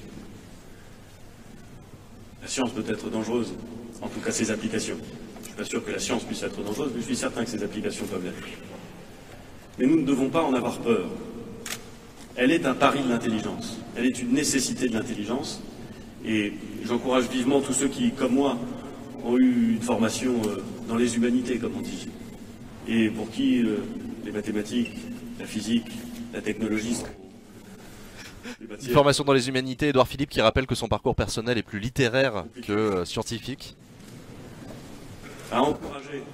La science peut être dangereuse, en tout cas ses applications. Je ne suis pas sûr que la science puisse être dangereuse, mais je suis certain que ses applications peuvent l'être. Mais nous ne devons pas en avoir peur. Elle est un pari de l'intelligence, elle est une nécessité de l'intelligence, et j'encourage vivement tous ceux qui, comme moi, ont eu une formation euh, dans les humanités, comme on dit, et pour qui euh, les mathématiques, la physique, la technologie sont une formation dans les humanités. Édouard Philippe qui rappelle que son parcours personnel est plus littéraire que euh, scientifique. À encourager.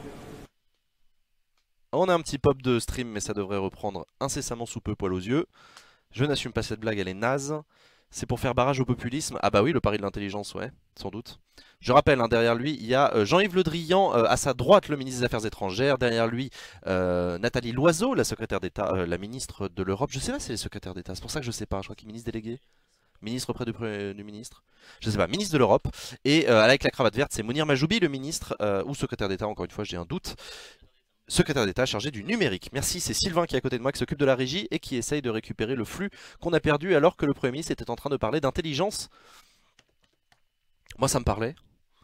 On a un petit pop de stream, mais ça devrait reprendre incessamment sous peu, poil aux yeux. Je n'assume pas cette blague, elle est naze. C'est pour faire barrage au populisme. Ah bah oui, le pari de l'intelligence, ouais, sans doute. Je rappelle, hein, derrière lui, il y a euh, Jean-Yves Le Drian, euh, à sa droite, le ministre des Affaires étrangères. Derrière lui, euh, Nathalie Loiseau, la secrétaire d'État, euh, la ministre de l'Europe. Je sais pas si elle est secrétaire d'État, c'est pour ça que je sais pas. Je crois qu'il est ministre délégué. Ministre auprès du, pre- du ministre. Je sais pas, ministre de l'Europe. Et euh, avec la cravate verte, c'est Mounir Majoubi, le ministre, euh, ou secrétaire d'État, encore une fois, j'ai un doute. Secrétaire d'État chargé du numérique. Merci, c'est Sylvain qui est à côté de moi, qui s'occupe de la régie et qui essaye de récupérer le flux qu'on a perdu alors que le Premier ministre était en train de parler d'intelligence. Moi, ça me parlait.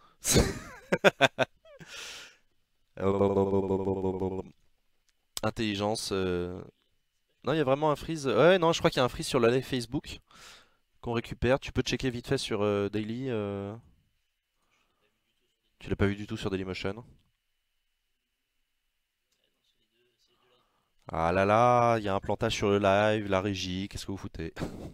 Intelligence. euh, Non, il y a vraiment un freeze. Ouais, non, je crois qu'il y a un freeze sur le live Facebook qu'on récupère. Tu peux checker vite fait sur euh, Daily. euh. Tu l'as pas vu du tout sur Dailymotion. Ah là là, il y a un plantage sur le live, la régie, qu'est-ce que vous foutez?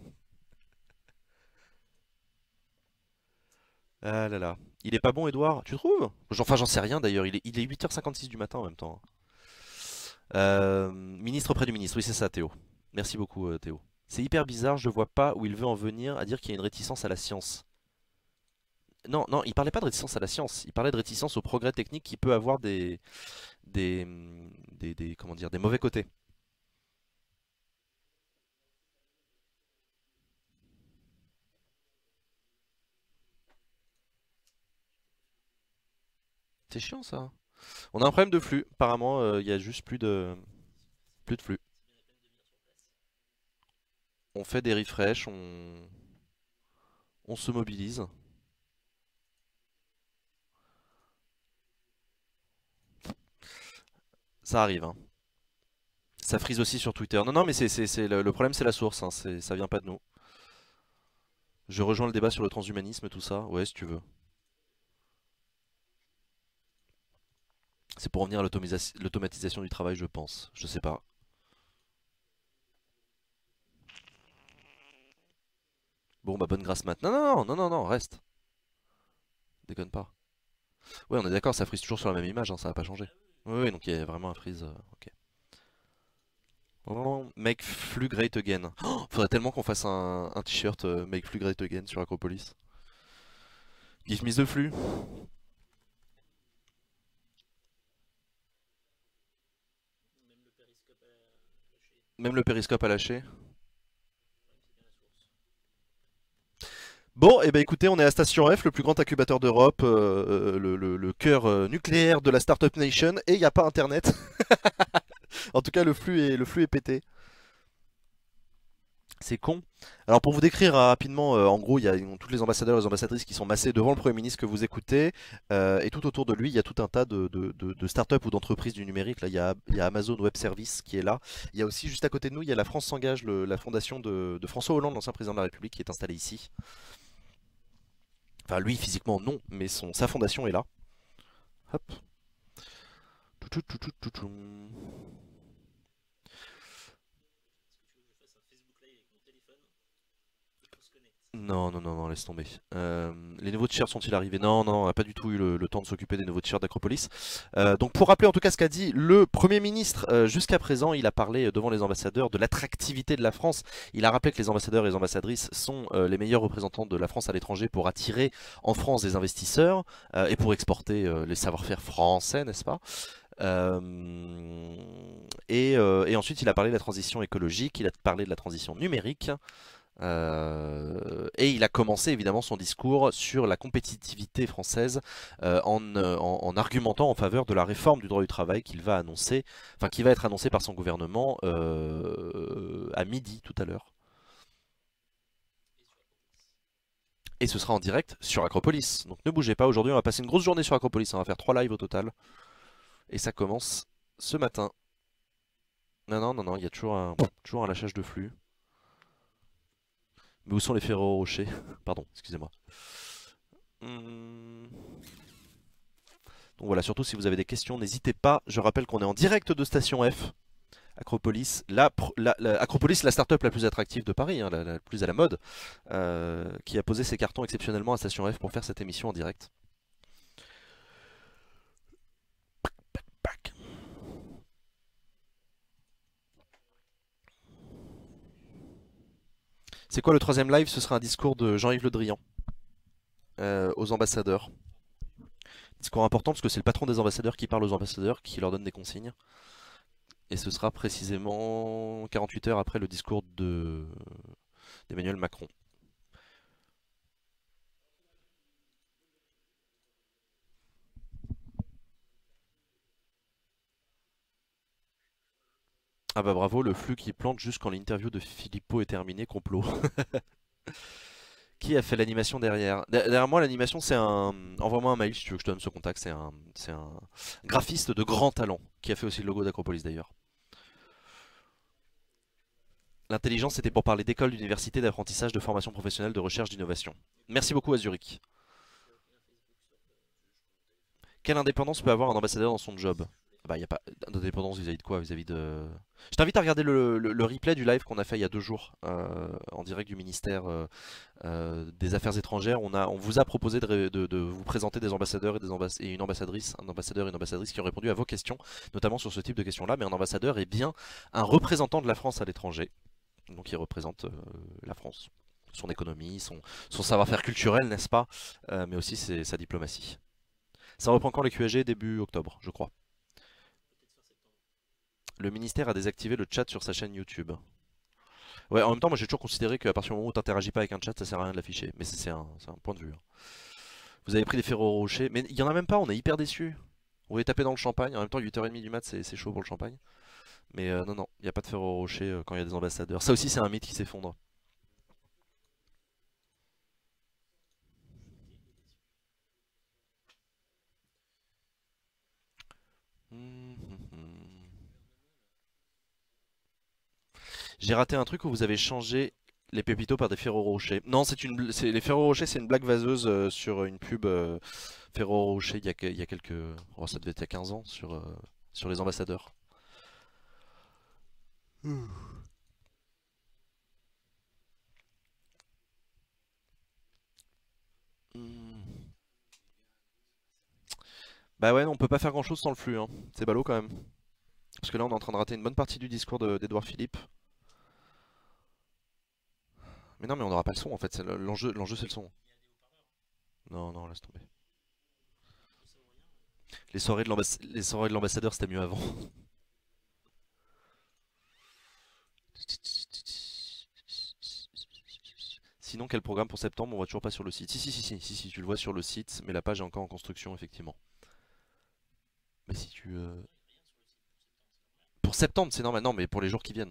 Ah là là. Il est pas bon, Edouard, tu trouves? Enfin, j'en sais rien d'ailleurs, il est, il est huit heures cinquante-six du matin en même temps. Euh, ministre auprès du ministre, oui, c'est ça, Théo. Merci beaucoup, euh, Théo. C'est hyper bizarre, je vois pas où il veut en venir à dire qu'il y a une réticence à la science. Non, non, il parlait pas de réticence à la science, il parlait de réticence au progrès technique qui peut avoir des, des, des, des- comment dire, des mauvais côtés. C'est chiant ça. On a un problème de flux, apparemment, euh, il y a juste plus de, plus de flux. On fait des refresh, on, on se mobilise. Ça arrive, hein. Ça frise aussi sur Twitter. Non, non, mais c'est, c'est, c'est le, le problème, c'est la source, hein, c'est- ça vient pas de nous. Je rejoins le débat sur le transhumanisme, tout ça. Ouais, si tu veux. C'est pour revenir à l'automisa- l'automatisation du travail, je pense. Je sais pas. Bon, bah bonne grâce maintenant. Non, non, non, non, non, reste. Déconne pas. Ouais, on est d'accord, ça frise toujours sur la même image, hein, ça va pas changer. Oui, oui, donc il y a vraiment un freeze. euh, ok. Oh, Make Flux Great Again. Oh, faudrait tellement qu'on fasse un, un t-shirt euh, Make Flux Great Again sur Acropolis. Give me the flux. Même le périscope à lâcher. Bon, et eh ben écoutez, on est à Station F, le plus grand incubateur d'Europe, euh, le, le- le cœur euh, nucléaire de la Startup Nation, et il n'y a pas internet. En tout cas, le flux est, le flux est pété. C'est con. Alors pour vous décrire euh, rapidement, euh, en gros, il y a tous les ambassadeurs et les ambassadrices qui sont massés devant le Premier ministre que vous écoutez, euh, et tout autour de lui, il y a tout un tas de, de, de- de startups ou d'entreprises du numérique. Là, il y a, il y a Amazon Web Services qui est là. Il y a aussi, juste à côté de nous, il y a la France s'engage, le- la fondation de, de François Hollande, l'ancien président de la République, qui est installée ici. Enfin, lui, physiquement, non, mais son, sa fondation est là. Hop. Tout, tout, tout, tout, tout, tout. Non, non, non, non, laisse tomber. Euh, les nouveaux t-shirts sont-ils arrivés? Non, non, on n'a pas du tout eu le, le temps de s'occuper des nouveaux t-shirts d'Acropolis. Euh, donc pour rappeler en tout cas ce qu'a dit le Premier ministre, euh, jusqu'à présent, il a parlé devant les ambassadeurs de l'attractivité de la France. Il a rappelé que les ambassadeurs et les ambassadrices sont euh, les meilleurs représentants de la France à l'étranger pour attirer en France des investisseurs euh, et pour exporter euh, les savoir-faire français, n'est-ce pas? Euh, et, euh, et ensuite, il a parlé de la transition écologique, il a parlé de la transition numérique. Euh, et il a commencé évidemment son discours sur la compétitivité française euh, en, euh, en- en argumentant en faveur de la réforme du droit du travail qu'il va annoncer, enfin qui va être annoncée par son gouvernement euh, à midi tout à l'heure. Et ce sera en direct sur Acropolis. Donc ne bougez pas, aujourd'hui on va passer une grosse journée sur Acropolis, on va faire trois lives au total. Et ça commence ce matin. Non, non, non, non, il y a toujours un, toujours un lâchage de flux. Mais où sont les Ferrero Rocher? Pardon, excusez-moi. Hmm. Donc voilà, surtout si vous avez des questions, n'hésitez pas. Je rappelle qu'on est en direct de Station F, Acropolis, la, la, la- Acropolis, la start-up la plus attractive de Paris, hein, la, la plus à la mode, euh, qui a posé ses cartons exceptionnellement à Station F pour faire cette émission en direct. Pac. C'est quoi le troisième live? Ce sera un discours de Jean-Yves Le Drian euh, aux ambassadeurs. Discours important parce que c'est le patron des ambassadeurs qui parle aux ambassadeurs, qui leur donne des consignes. Et ce sera précisément quarante-huit heures après le discours de d'Emmanuel Macron. Ah bah bravo, le flux qui plante juste quand l'interview de Philippot est terminée, complot. Qui a fait l'animation derrière? Derrière moi, l'animation, c'est un... Envoie-moi un mail si tu veux que je te donne ce contact. C'est un... c'est un graphiste de grand talent qui a fait aussi le logo d'Acropolis d'ailleurs. L'intelligence, c'était pour parler d'école, d'université, d'apprentissage, de formation professionnelle, de recherche, d'innovation. Merci beaucoup à Zurich. Quelle indépendance peut avoir un ambassadeur dans son job? Bah, il n'y a pas d'indépendance vis-à-vis de quoi? Vis-à-vis de... Je t'invite à regarder le, le- le replay du live qu'on a fait il y a deux jours euh, en direct du ministère euh, euh, des Affaires étrangères. On a, on vous a proposé de, ré- de- de vous présenter des ambassadeurs et, des ambass- et une ambassadrice, un ambassadeur et une ambassadrice qui ont répondu à vos questions, notamment sur ce type de questions-là. Mais un ambassadeur est bien un représentant de la France à l'étranger. Donc il représente euh, la France, son économie, son, son savoir-faire culturel, n'est-ce pas? Euh, mais aussi ses- sa diplomatie. Ça reprend quand les Q A G? Début octobre, je crois. Le ministère a désactivé le chat sur sa chaîne YouTube. Ouais, en même temps, moi j'ai toujours considéré qu'à partir du moment où tu n'interagis pas avec un chat, ça sert à rien de l'afficher. Mais c'est c'est un, c'est un point de vue, hein. Vous avez pris des Ferrero Rocher, mais il y en a même pas, on est hyper déçus. On voulait taper dans le champagne, en même temps huit heures trente du mat, c'est c'est chaud pour le champagne. Mais euh, non, non, il n'y a pas de Ferrero Rocher euh, quand il y a des ambassadeurs. Ça aussi, c'est un mythe qui s'effondre. Hum, hum, hum. J'ai raté un truc où vous avez changé les pépitos par des Ferrero Rocher. Non, c'est une, bl- c'est les Ferrero Rocher, c'est une blague vaseuse euh, sur une pub euh, Ferrero Rocher il y a, que- il y a quelques, oh, ça devait être il y a quinze ans sur euh, sur les ambassadeurs. Hmm. Bah ouais, non, on peut pas faire grand chose sans le flux, hein. C'est ballot quand même. Parce que là, on est en train de rater une bonne partie du discours de- d'Edouard Philippe. Mais non, mais on n'aura pas le son en fait. c'est le- L'enjeu, l'enjeu, c'est le son. Non, non, laisse tomber. Les soirées de l'ambass- les soirées de l'ambassadeur, c'était mieux avant. Sinon, quel programme pour septembre? On voit toujours pas sur le site. Si, si, si, si, si, si, tu le vois sur le site, mais la page est encore en construction, effectivement. Mais si tu. euh, Pour septembre, c'est normal. Non, mais pour les jours qui viennent.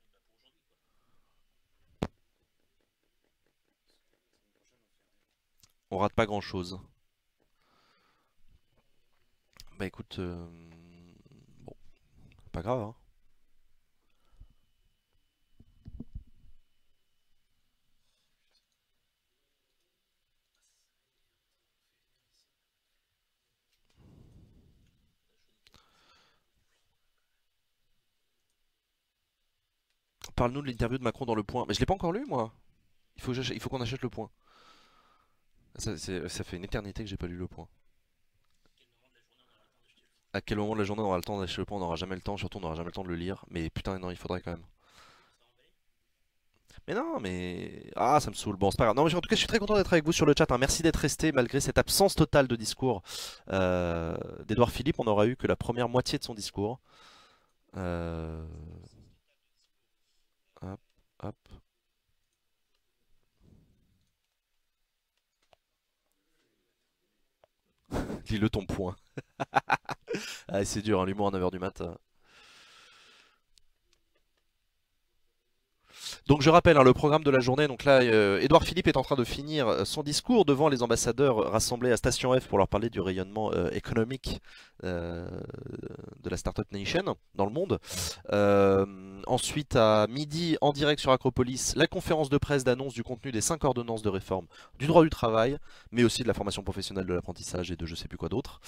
On rate pas grand chose. Bah écoute. euh, Bon, pas grave, hein. Parle-nous de l'interview de Macron dans Le Point. Mais je l'ai pas encore lu, moi. Il faut, que j'achète- il faut qu'on achète Le Point. Ça, c'est- ça fait une éternité que j'ai pas lu Le Point. À quel moment de la journée on aura le temps d'acheter Le Point? On n'aura jamais le temps, surtout on n'aura jamais le temps de le lire. Mais putain, non, il faudrait quand même. Mais non, mais... Ah, ça me saoule. Bon, c'est pas grave. Non, mais en tout cas, je suis très content d'être avec vous sur le chat, hein. Merci d'être resté malgré cette absence totale de discours euh, d'Edouard Philippe. On n'aura eu que la première moitié de son discours. Euh, Hop, hop. Lis-le ton point. Ah, c'est dur, hein, l'humour à neuf heures du mat. euh. Donc je rappelle hein, le programme de la journée. Donc là, euh, Édouard Philippe est en train de finir euh, son discours devant les ambassadeurs rassemblés à Station F pour leur parler du rayonnement euh, économique euh, de la Startup Nation dans le monde. Euh, ensuite, à midi, en direct sur Acropolis, la conférence de presse d'annonce du contenu des cinq ordonnances de réforme du droit du travail, mais aussi de la formation professionnelle, de l'apprentissage et de je sais plus quoi d'autre.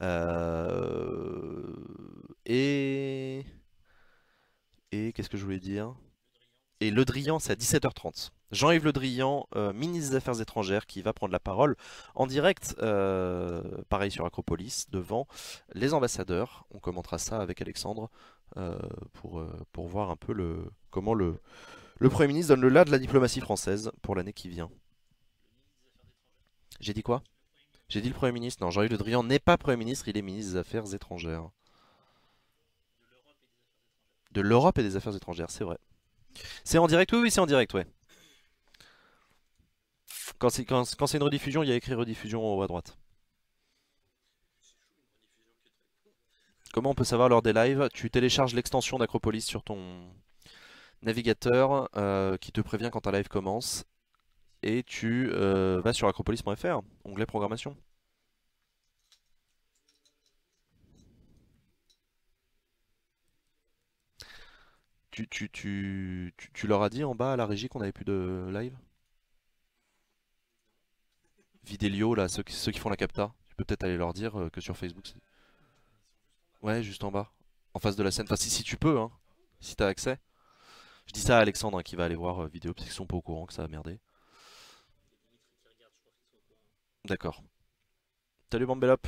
Euh, Et... Et qu'est-ce que je voulais dire? Et Le Drian, c'est à dix-sept heures trente. Jean-Yves Le Drian, euh, ministre des Affaires étrangères, qui va prendre la parole en direct, euh, pareil sur Acropolis, devant les ambassadeurs. On commentera ça avec Alexandre euh, pour, euh, pour voir un peu le, comment le, Le Premier ministre donne le la de la diplomatie française pour l'année qui vient. J'ai dit quoi? J'ai dit le Premier ministre. Non, Jean-Yves Le Drian n'est pas Premier ministre, il est ministre des Affaires étrangères. De l'Europe et des Affaires étrangères, c'est vrai. C'est en direct? Oui, oui, c'est en direct, ouais. Quand c'est quand, quand c'est une rediffusion, il y a écrit rediffusion en haut à droite. Comment on peut savoir l'heure des lives? Tu télécharges l'extension d'Acropolis sur ton navigateur euh, qui te prévient quand un live commence. Et tu euh, vas sur acropolis point F R, onglet programmation. Tu, tu, tu, tu, tu leur as dit en bas à la régie qu'on avait plus de live? Vidélio, là, ceux qui, ceux qui font la capta. Tu peux peut-être aller leur dire euh, que sur Facebook c'est... Ouais, juste en bas. En face de la scène. Enfin, si, si tu peux, hein. Si t'as accès. Je dis ça à Alexandre hein, qui va aller voir euh, vidéo parce qu'ils sont pas au courant que ça a merdé. D'accord. Salut Bambelop.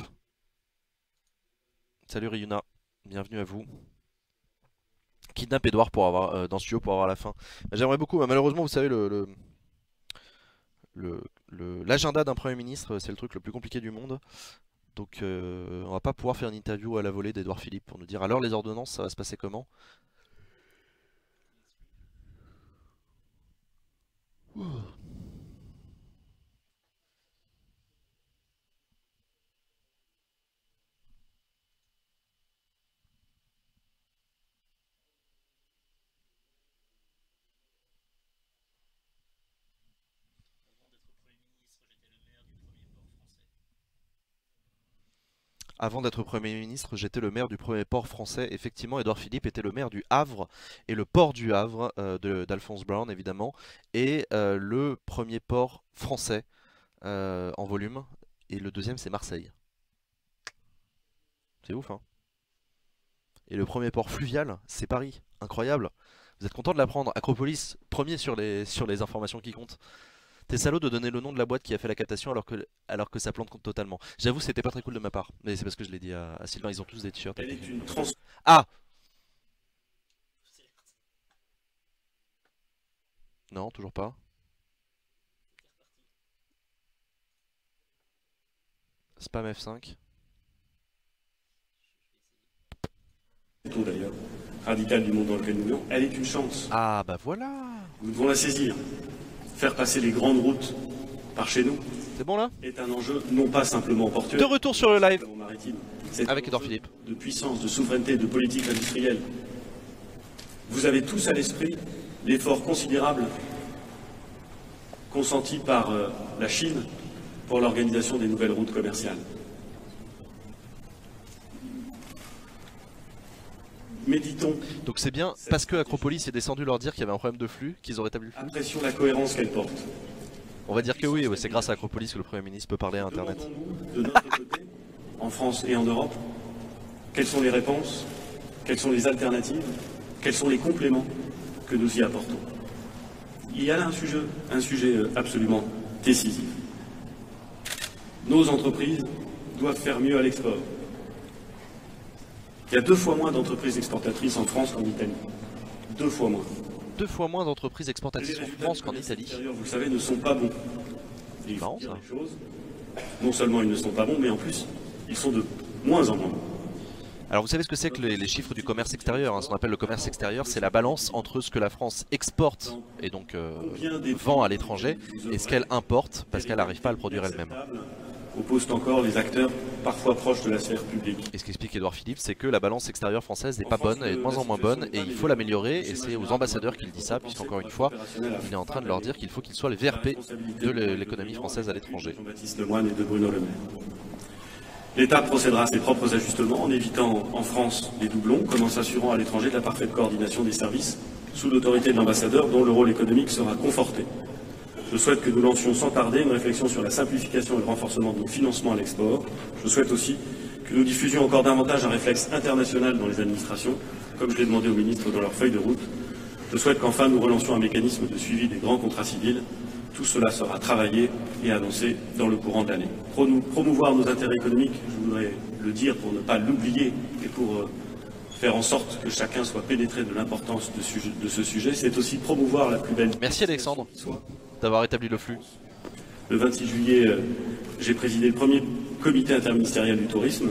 Salut Ryuna. Bienvenue à vous. Kidnap Edouard pour avoir euh, dans ce studio pour avoir la fin. J'aimerais beaucoup, mais malheureusement vous savez le le le- le- l'agenda d'un Premier ministre c'est le truc le plus compliqué du monde. Donc euh, on va pas pouvoir faire une interview à la volée d'Edouard Philippe pour nous dire alors les ordonnances ça va se passer comment. Ouh. Avant d'être Premier ministre, j'étais le maire du premier port français. Effectivement, Édouard Philippe était le maire du Havre et le port du Havre euh, de- d'Alphonse Brown évidemment est euh, le premier port français euh, en volume et le deuxième c'est Marseille. C'est ouf hein. Et le premier port fluvial c'est Paris. Incroyable. Vous êtes content de l'apprendre? Acropolis, premier sur les, sur les informations qui comptent. T'es salaud de donner le nom de la boîte qui a fait la captation alors que, alors que ça plante totalement. J'avoue c'était pas très cool de ma part. Mais c'est parce que je l'ai dit à, à Sylvain, ils ont tous des t-shirts. Elle est une trans... Ah! Non, toujours pas. Spam F cinq. d'ailleurs, radicale du monde dans lequel nous vivons, elle est une chance. Ah bah voilà. Nous devons la saisir. Faire passer les grandes routes par chez nous C'est bon là? est un enjeu non pas simplement portuaire, De retour sur le live maritime, c'est avec un Edouard enjeu Philippe. de puissance, de souveraineté, de politique industrielle. Vous avez tous à l'esprit l'effort considérable consenti par euh, la Chine pour l'organisation des nouvelles routes commerciales. Méditons, Donc c'est bien parce que Acropolis est descendu leur dire qu'il y avait un problème de flux qu'ils ont rétabli le flux. apprécions la cohérence qu'elle porte. On va dire que oui, ouais, c'est grâce à Acropolis que le Premier ministre peut parler à Internet. Demandons-nous, de notre côté, en France et en Europe, quelles sont les réponses, quelles sont les alternatives, quels sont les compléments que nous y apportons. Il y a là un sujet, un sujet euh, absolument décisif. Nos entreprises doivent faire mieux à l'export. Il y a deux fois moins d'entreprises exportatrices en France qu'en Italie. Deux fois moins. Deux fois moins d'entreprises Les exportatrices en résultats France du qu'en commerce Italie. extérieur, vous le savez, ne sont pas bons. Et il faut Marrant, dire ça. les choses. Non seulement ils ne sont pas bons, mais en plus, ils sont de moins en moins bons. Alors vous savez ce que c'est que les, les chiffres du commerce extérieur, hein, ce qu'on appelle le commerce extérieur, c'est la balance entre ce que la France exporte et donc euh, vend à l'étranger et ce qu'elle importe parce qu'elle n'arrive pas à le produire elle-même. Opposent encore les acteurs parfois proches de la sphère publique. Et ce qu'explique Édouard Philippe, c'est que la balance extérieure française n'est pas bonne, elle est de moins en moins bonne et il faut l'améliorer et c'est aux ambassadeurs qu'il dit ça puisqu'encore une fois, il est en train de leur dire qu'il faut qu'ils soient les V R P de l'économie française à l'étranger. Jean-Baptiste Lemoyne et de Bruno Le Maire. L'État procédera à ses propres ajustements en évitant en France les doublons, comme en s'assurant à l'étranger de la parfaite coordination des services sous l'autorité de l'ambassadeur dont le rôle économique sera conforté. Je souhaite que nous lancions sans tarder une réflexion sur la simplification et le renforcement de nos financements à l'export. Je souhaite aussi que nous diffusions encore davantage un réflexe international dans les administrations, comme je l'ai demandé aux ministres dans leur feuille de route. Je souhaite qu'enfin nous relancions un mécanisme de suivi des grands contrats civils. Tout cela sera travaillé et annoncé dans le courant de l'année. Promouvoir nos intérêts économiques, je voudrais le dire pour ne pas l'oublier et pour euh, faire en sorte que chacun soit pénétré de l'importance de, de ce sujet, c'est aussi promouvoir la plus belle... Merci Alexandre d'avoir établi le flux. Le vingt-six juillet, euh, j'ai présidé le premier comité interministériel du tourisme.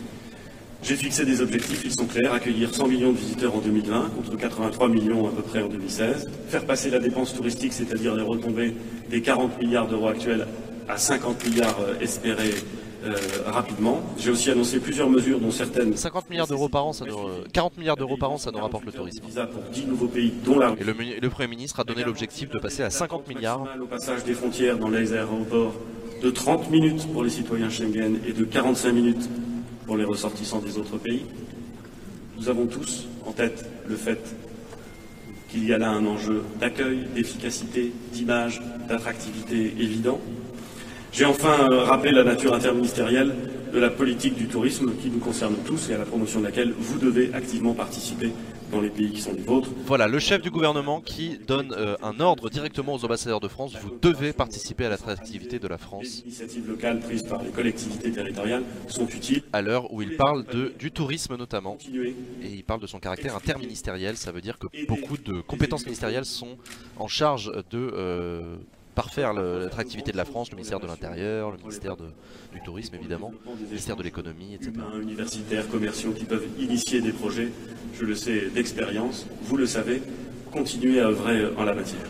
J'ai fixé des objectifs, ils sont clairs, accueillir cent millions de visiteurs en deux mille vingt, contre quatre-vingt-trois millions à peu près en deux mille seize, faire passer la dépense touristique, c'est-à-dire les retombées des quarante milliards d'euros actuels à cinquante milliards euh, espérés euh, rapidement. J'ai aussi annoncé plusieurs mesures dont certaines... cinquante milliards d'euros par an, ça nous... quarante milliards d'euros par an, ça nous rapporte le tourisme. Visa pour dix nouveaux pays, dont la... Et le, le Premier ministre a donné l'objectif de passer à cinquante milliards. Au passage des frontières dans les aéroports, de trente minutes pour les citoyens Schengen et de quarante-cinq minutes pour les ressortissants des autres pays. Nous avons tous en tête le fait qu'il y a là un enjeu d'accueil, d'efficacité, d'image, d'attractivité évident. J'ai enfin rappelé la nature interministérielle de la politique du tourisme qui nous concerne tous et à la promotion de laquelle vous devez activement participer dans les pays qui sont les vôtres. Voilà, le chef du gouvernement qui donne euh, un ordre directement aux ambassadeurs de France. Vous devez participer à l'attractivité de la France. Les initiatives locales prises par les collectivités territoriales sont utiles. À l'heure où il parle de, du tourisme notamment, et il parle de son caractère interministériel, ça veut dire que beaucoup de compétences ministérielles sont en charge de... Euh, parfaire l'attractivité de la France, le ministère de l'Intérieur, le ministère de, du Tourisme évidemment, le ministère de l'Économie, et cetera. Universitaires, commerciaux qui peuvent initier des projets, je le sais d'expérience, vous le savez, continuez à œuvrer en la matière.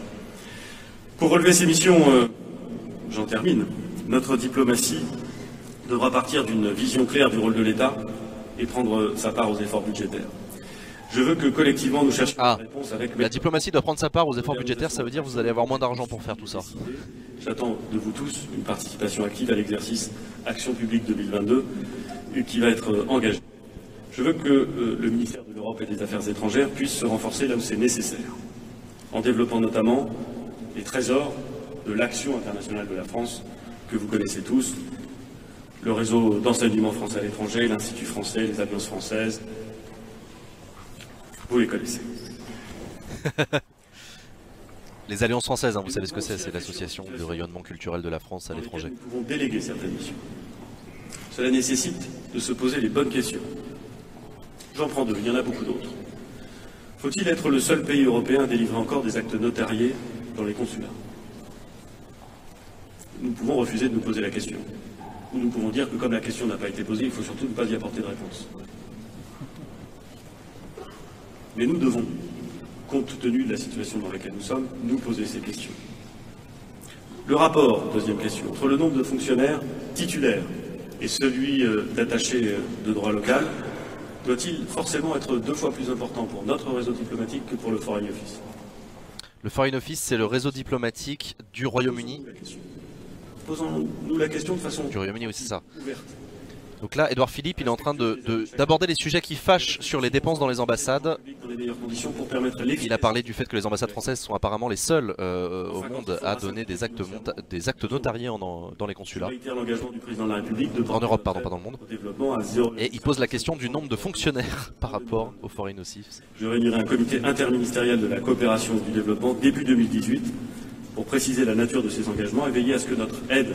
Pour relever ces missions, euh, j'en termine, notre diplomatie devra partir d'une vision claire du rôle de l'État et prendre sa part aux efforts budgétaires. Je veux que collectivement nous cherchions ah, une réponse avec... La diplomatie doit prendre sa part aux efforts budgétaires, ça veut dire que vous allez avoir moins d'argent pour faire tout ça. J'attends de vous tous une participation active à l'exercice Action publique deux mille vingt-deux qui va être engagé. Je veux que euh, le ministère de l'Europe et des Affaires étrangères puisse se renforcer là où c'est nécessaire, en développant notamment les trésors de l'action internationale de la France que vous connaissez tous, le réseau d'enseignement français à l'étranger, l'Institut français, les alliances françaises. Vous les connaissez. Les Alliances françaises, hein, vous savez ce que c'est, c'est l'association de rayonnement culturel de la France à l'étranger. Nous pouvons déléguer certaines missions. Cela nécessite de se poser les bonnes questions. J'en prends deux, il y en a beaucoup d'autres. Faut-il être le seul pays européen à délivrer encore des actes notariés dans les consulats? Nous pouvons refuser de nous poser la question. Ou nous pouvons dire que comme la question n'a pas été posée, il faut surtout ne pas y apporter de réponse. Mais nous devons, compte tenu de la situation dans laquelle nous sommes, nous poser ces questions. Le rapport, deuxième question, entre le nombre de fonctionnaires titulaires et celui euh, d'attachés de droit local, doit-il forcément être deux fois plus important pour notre réseau diplomatique que pour le Foreign Office? Le Foreign Office, c'est le réseau diplomatique du Royaume-Uni. Posons-nous la question de façon du Royaume-Uni, oui, c'est ça. ouverte. Donc là, Édouard Philippe, il est en train d'aborder de, les sujets qui fâchent sur les dépenses dans les ambassades. Il a parlé du fait que les ambassades françaises sont apparemment les seules euh, au monde à donner des actes, des actes notariés en, en, dans les consulats. En Europe, pardon, pas dans le monde. Et il pose la question du nombre de fonctionnaires par rapport au Foreign Office. Je réunirai un comité interministériel de la coopération et du développement début deux mille dix-huit pour préciser la nature de ces engagements et veiller à ce que notre aide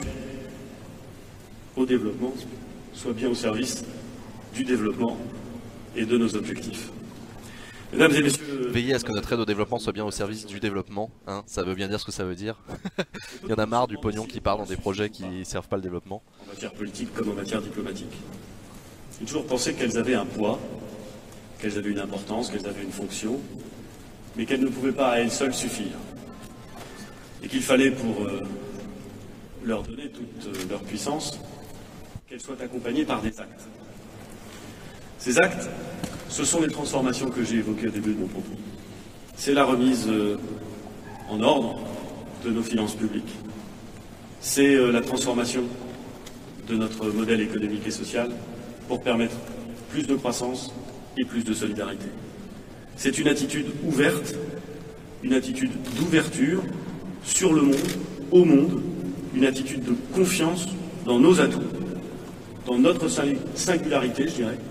au développement soit bien au service du développement et de nos objectifs. Mesdames et messieurs... Veiller à ce que notre aide au développement soit bien au service du développement, hein, ça veut bien dire ce que ça veut dire. Il y en a marre du pognon qui part dans des projets qui ne servent pas le développement. En matière politique comme en matière diplomatique. J'ai toujours pensé qu'elles avaient un poids, qu'elles avaient une importance, qu'elles avaient une fonction, mais qu'elles ne pouvaient pas à elles seules suffire. Et qu'il fallait pour euh, leur donner toute euh, leur puissance, qu'elles soient accompagnées par des actes. Ces actes, ce sont les transformations que j'ai évoquées au début de mon propos. C'est la remise euh, en ordre de nos finances publiques. C'est euh, la transformation de notre modèle économique et social pour permettre plus de croissance et plus de solidarité. C'est une attitude ouverte, une attitude d'ouverture sur le monde, au monde, une attitude de confiance dans nos atouts, dans notre singularité, je dirais,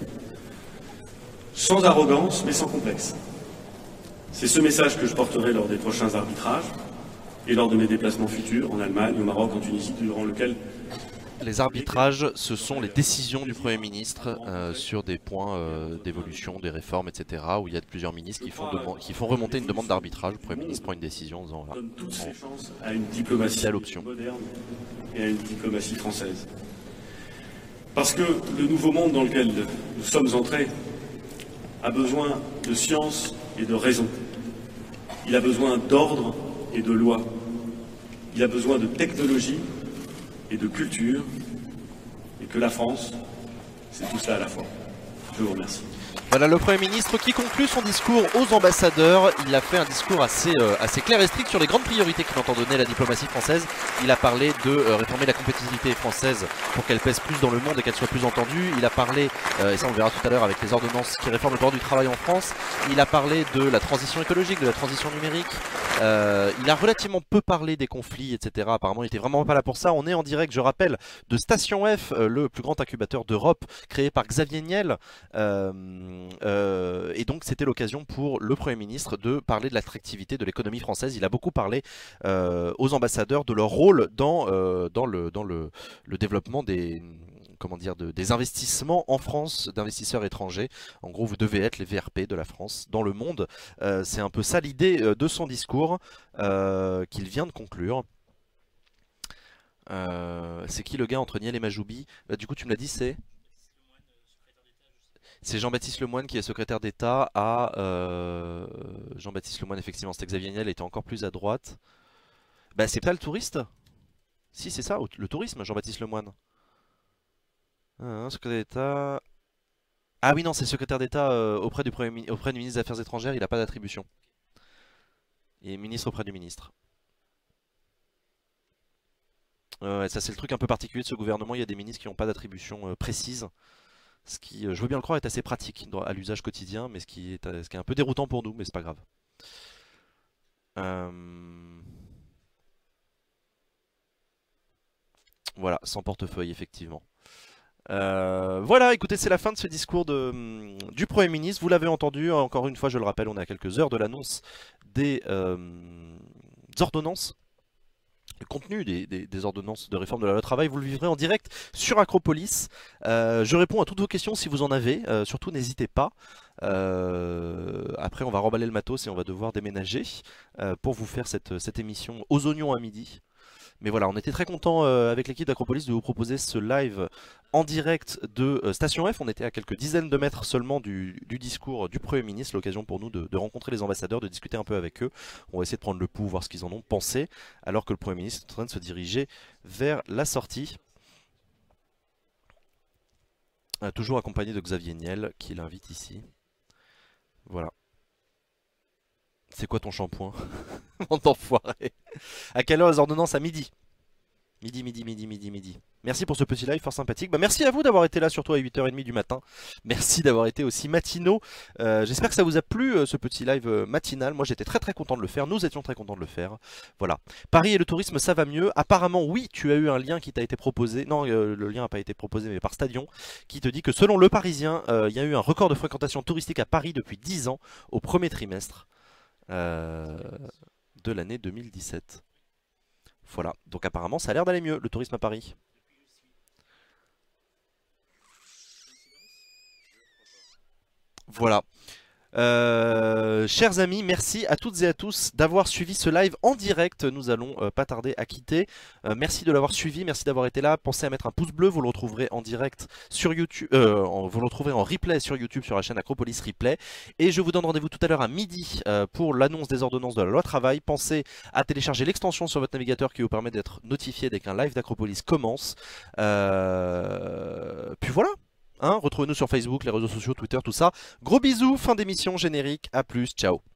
sans arrogance, mais sans complexe. C'est ce message que je porterai lors des prochains arbitrages et lors de mes déplacements futurs en Allemagne, au Maroc, en Tunisie, durant lequel Les arbitrages, ce sont les décisions du Premier ministre euh, sur des points euh, d'évolution, des réformes, et cetera. Où il y a plusieurs ministres qui font, qui font remonter une demande d'arbitrage. Le Premier ministre prend une décision en disant voilà. Donne toutes ses chances à une diplomatie moderne et à une diplomatie française. Parce que le nouveau monde dans lequel nous sommes entrés a besoin de science et de raison. Il a besoin d'ordre et de loi. Il a besoin de technologie et de culture, et que la France, c'est tout cela à la fois. Je vous remercie. Voilà le Premier ministre qui conclut son discours aux ambassadeurs. Il a fait un discours assez, euh, assez clair et strict sur les grandes priorités qu'il entend donner à la diplomatie française. Il a parlé de euh, réformer la compétitivité française pour qu'elle pèse plus dans le monde et qu'elle soit plus entendue. Il a parlé, euh, et ça on verra tout à l'heure avec les ordonnances qui réforment le droit du travail en France. Il a parlé de la transition écologique, de la transition numérique. Euh, il a relativement peu parlé des conflits, et cetera. Apparemment il était vraiment pas là pour ça. On est en direct, je rappelle, de Station F, euh, le plus grand incubateur d'Europe, créé par Xavier Niel. Euh, Euh, et donc c'était l'occasion pour le Premier ministre de parler de l'attractivité de l'économie française. Il a beaucoup parlé euh, aux ambassadeurs de leur rôle dans, euh, dans, le, dans le, le développement des, comment dire, de, des investissements en France d'investisseurs étrangers. En gros, vous devez être les V R P de la France dans le monde. Euh, c'est un peu ça l'idée de son discours euh, qu'il vient de conclure. Euh, c'est qui le gars entre Niel et Majoubi? Bah, du coup tu me l'as dit, c'est... C'est Jean-Baptiste Lemoyne qui est secrétaire d'État à... Euh... Jean-Baptiste Lemoyne, effectivement, c'était Xavier Niel, était encore plus à droite. Bah c'est pas le touriste? Si, c'est ça, le tourisme, Jean-Baptiste Lemoyne. Ah, secrétaire d'État... Ah oui, non, c'est secrétaire d'État euh, auprès, du Premier... auprès du ministre des Affaires étrangères, il n'a pas d'attribution. Il est ministre auprès du ministre. Euh, ça c'est le truc un peu particulier de ce gouvernement, il y a des ministres qui n'ont pas d'attribution euh, précise. Ce qui, je veux bien le croire, est assez pratique à l'usage quotidien, mais ce qui, est, ce qui est un peu déroutant pour nous, mais c'est pas grave. Euh... Voilà, sans portefeuille, effectivement. Euh, voilà, écoutez, c'est la fin de ce discours de, du Premier ministre. Vous l'avez entendu, encore une fois, je le rappelle, on est à quelques heures de l'annonce des, euh, des ordonnances. Le contenu des, des, des ordonnances de réforme de la loi travail, vous le vivrez en direct sur Acropolis. Euh, je réponds à toutes vos questions si vous en avez, euh, surtout n'hésitez pas. Euh, après on va remballer le matos et on va devoir déménager euh, pour vous faire cette, cette émission aux oignons à midi. Mais voilà, on était très content euh, avec l'équipe d'Acropolis de vous proposer ce live en direct de euh, Station F. On était à quelques dizaines de mètres seulement du, du discours du Premier ministre, l'occasion pour nous de, de rencontrer les ambassadeurs, de discuter un peu avec eux. On va essayer de prendre le pouls, voir ce qu'ils en ont pensé, alors que le Premier ministre est en train de se diriger vers la sortie. Euh, toujours accompagné de Xavier Niel, qui l'invite ici. Voilà. C'est quoi ton shampoing? Mon enfoiré. À quelle heure les ordonnances? À midi. Midi, midi, midi, midi, midi. Merci pour ce petit live fort sympathique. Bah, merci à vous d'avoir été là, surtout à huit heures trente du matin. Merci d'avoir été aussi matinaux. Euh, J'espère que ça vous a plu, euh, ce petit live euh, matinal. Moi, j'étais très très content de le faire. Nous étions très contents de le faire. Voilà. Paris et le tourisme, ça va mieux. Apparemment, oui, tu as eu un lien qui t'a été proposé. Non, euh, le lien n'a pas été proposé, mais par Stadion, qui te dit que selon Le Parisien, euh, il y a eu un record de fréquentation touristique à Paris depuis dix ans, au premier trimestre euh, de l'année deux mille dix-sept. Voilà, donc apparemment ça a l'air d'aller mieux, le tourisme à Paris. Voilà. Euh, chers amis, merci à toutes et à tous d'avoir suivi ce live en direct. Nous allons euh, pas tarder à quitter. Euh, merci de l'avoir suivi, merci d'avoir été là. Pensez à mettre un pouce bleu, vous le retrouverez en direct sur YouTube, euh, en, vous le retrouverez en replay sur YouTube sur la chaîne Acropolis Replay. Et je vous donne rendez-vous tout à l'heure à midi euh, pour l'annonce des ordonnances de la loi travail. Pensez à télécharger l'extension sur votre navigateur qui vous permet d'être notifié dès qu'un live d'Acropolis commence. Euh... Puis voilà. Hein, retrouvez-nous sur Facebook, les réseaux sociaux, Twitter, tout ça. Gros bisous, fin d'émission, générique, à plus, ciao.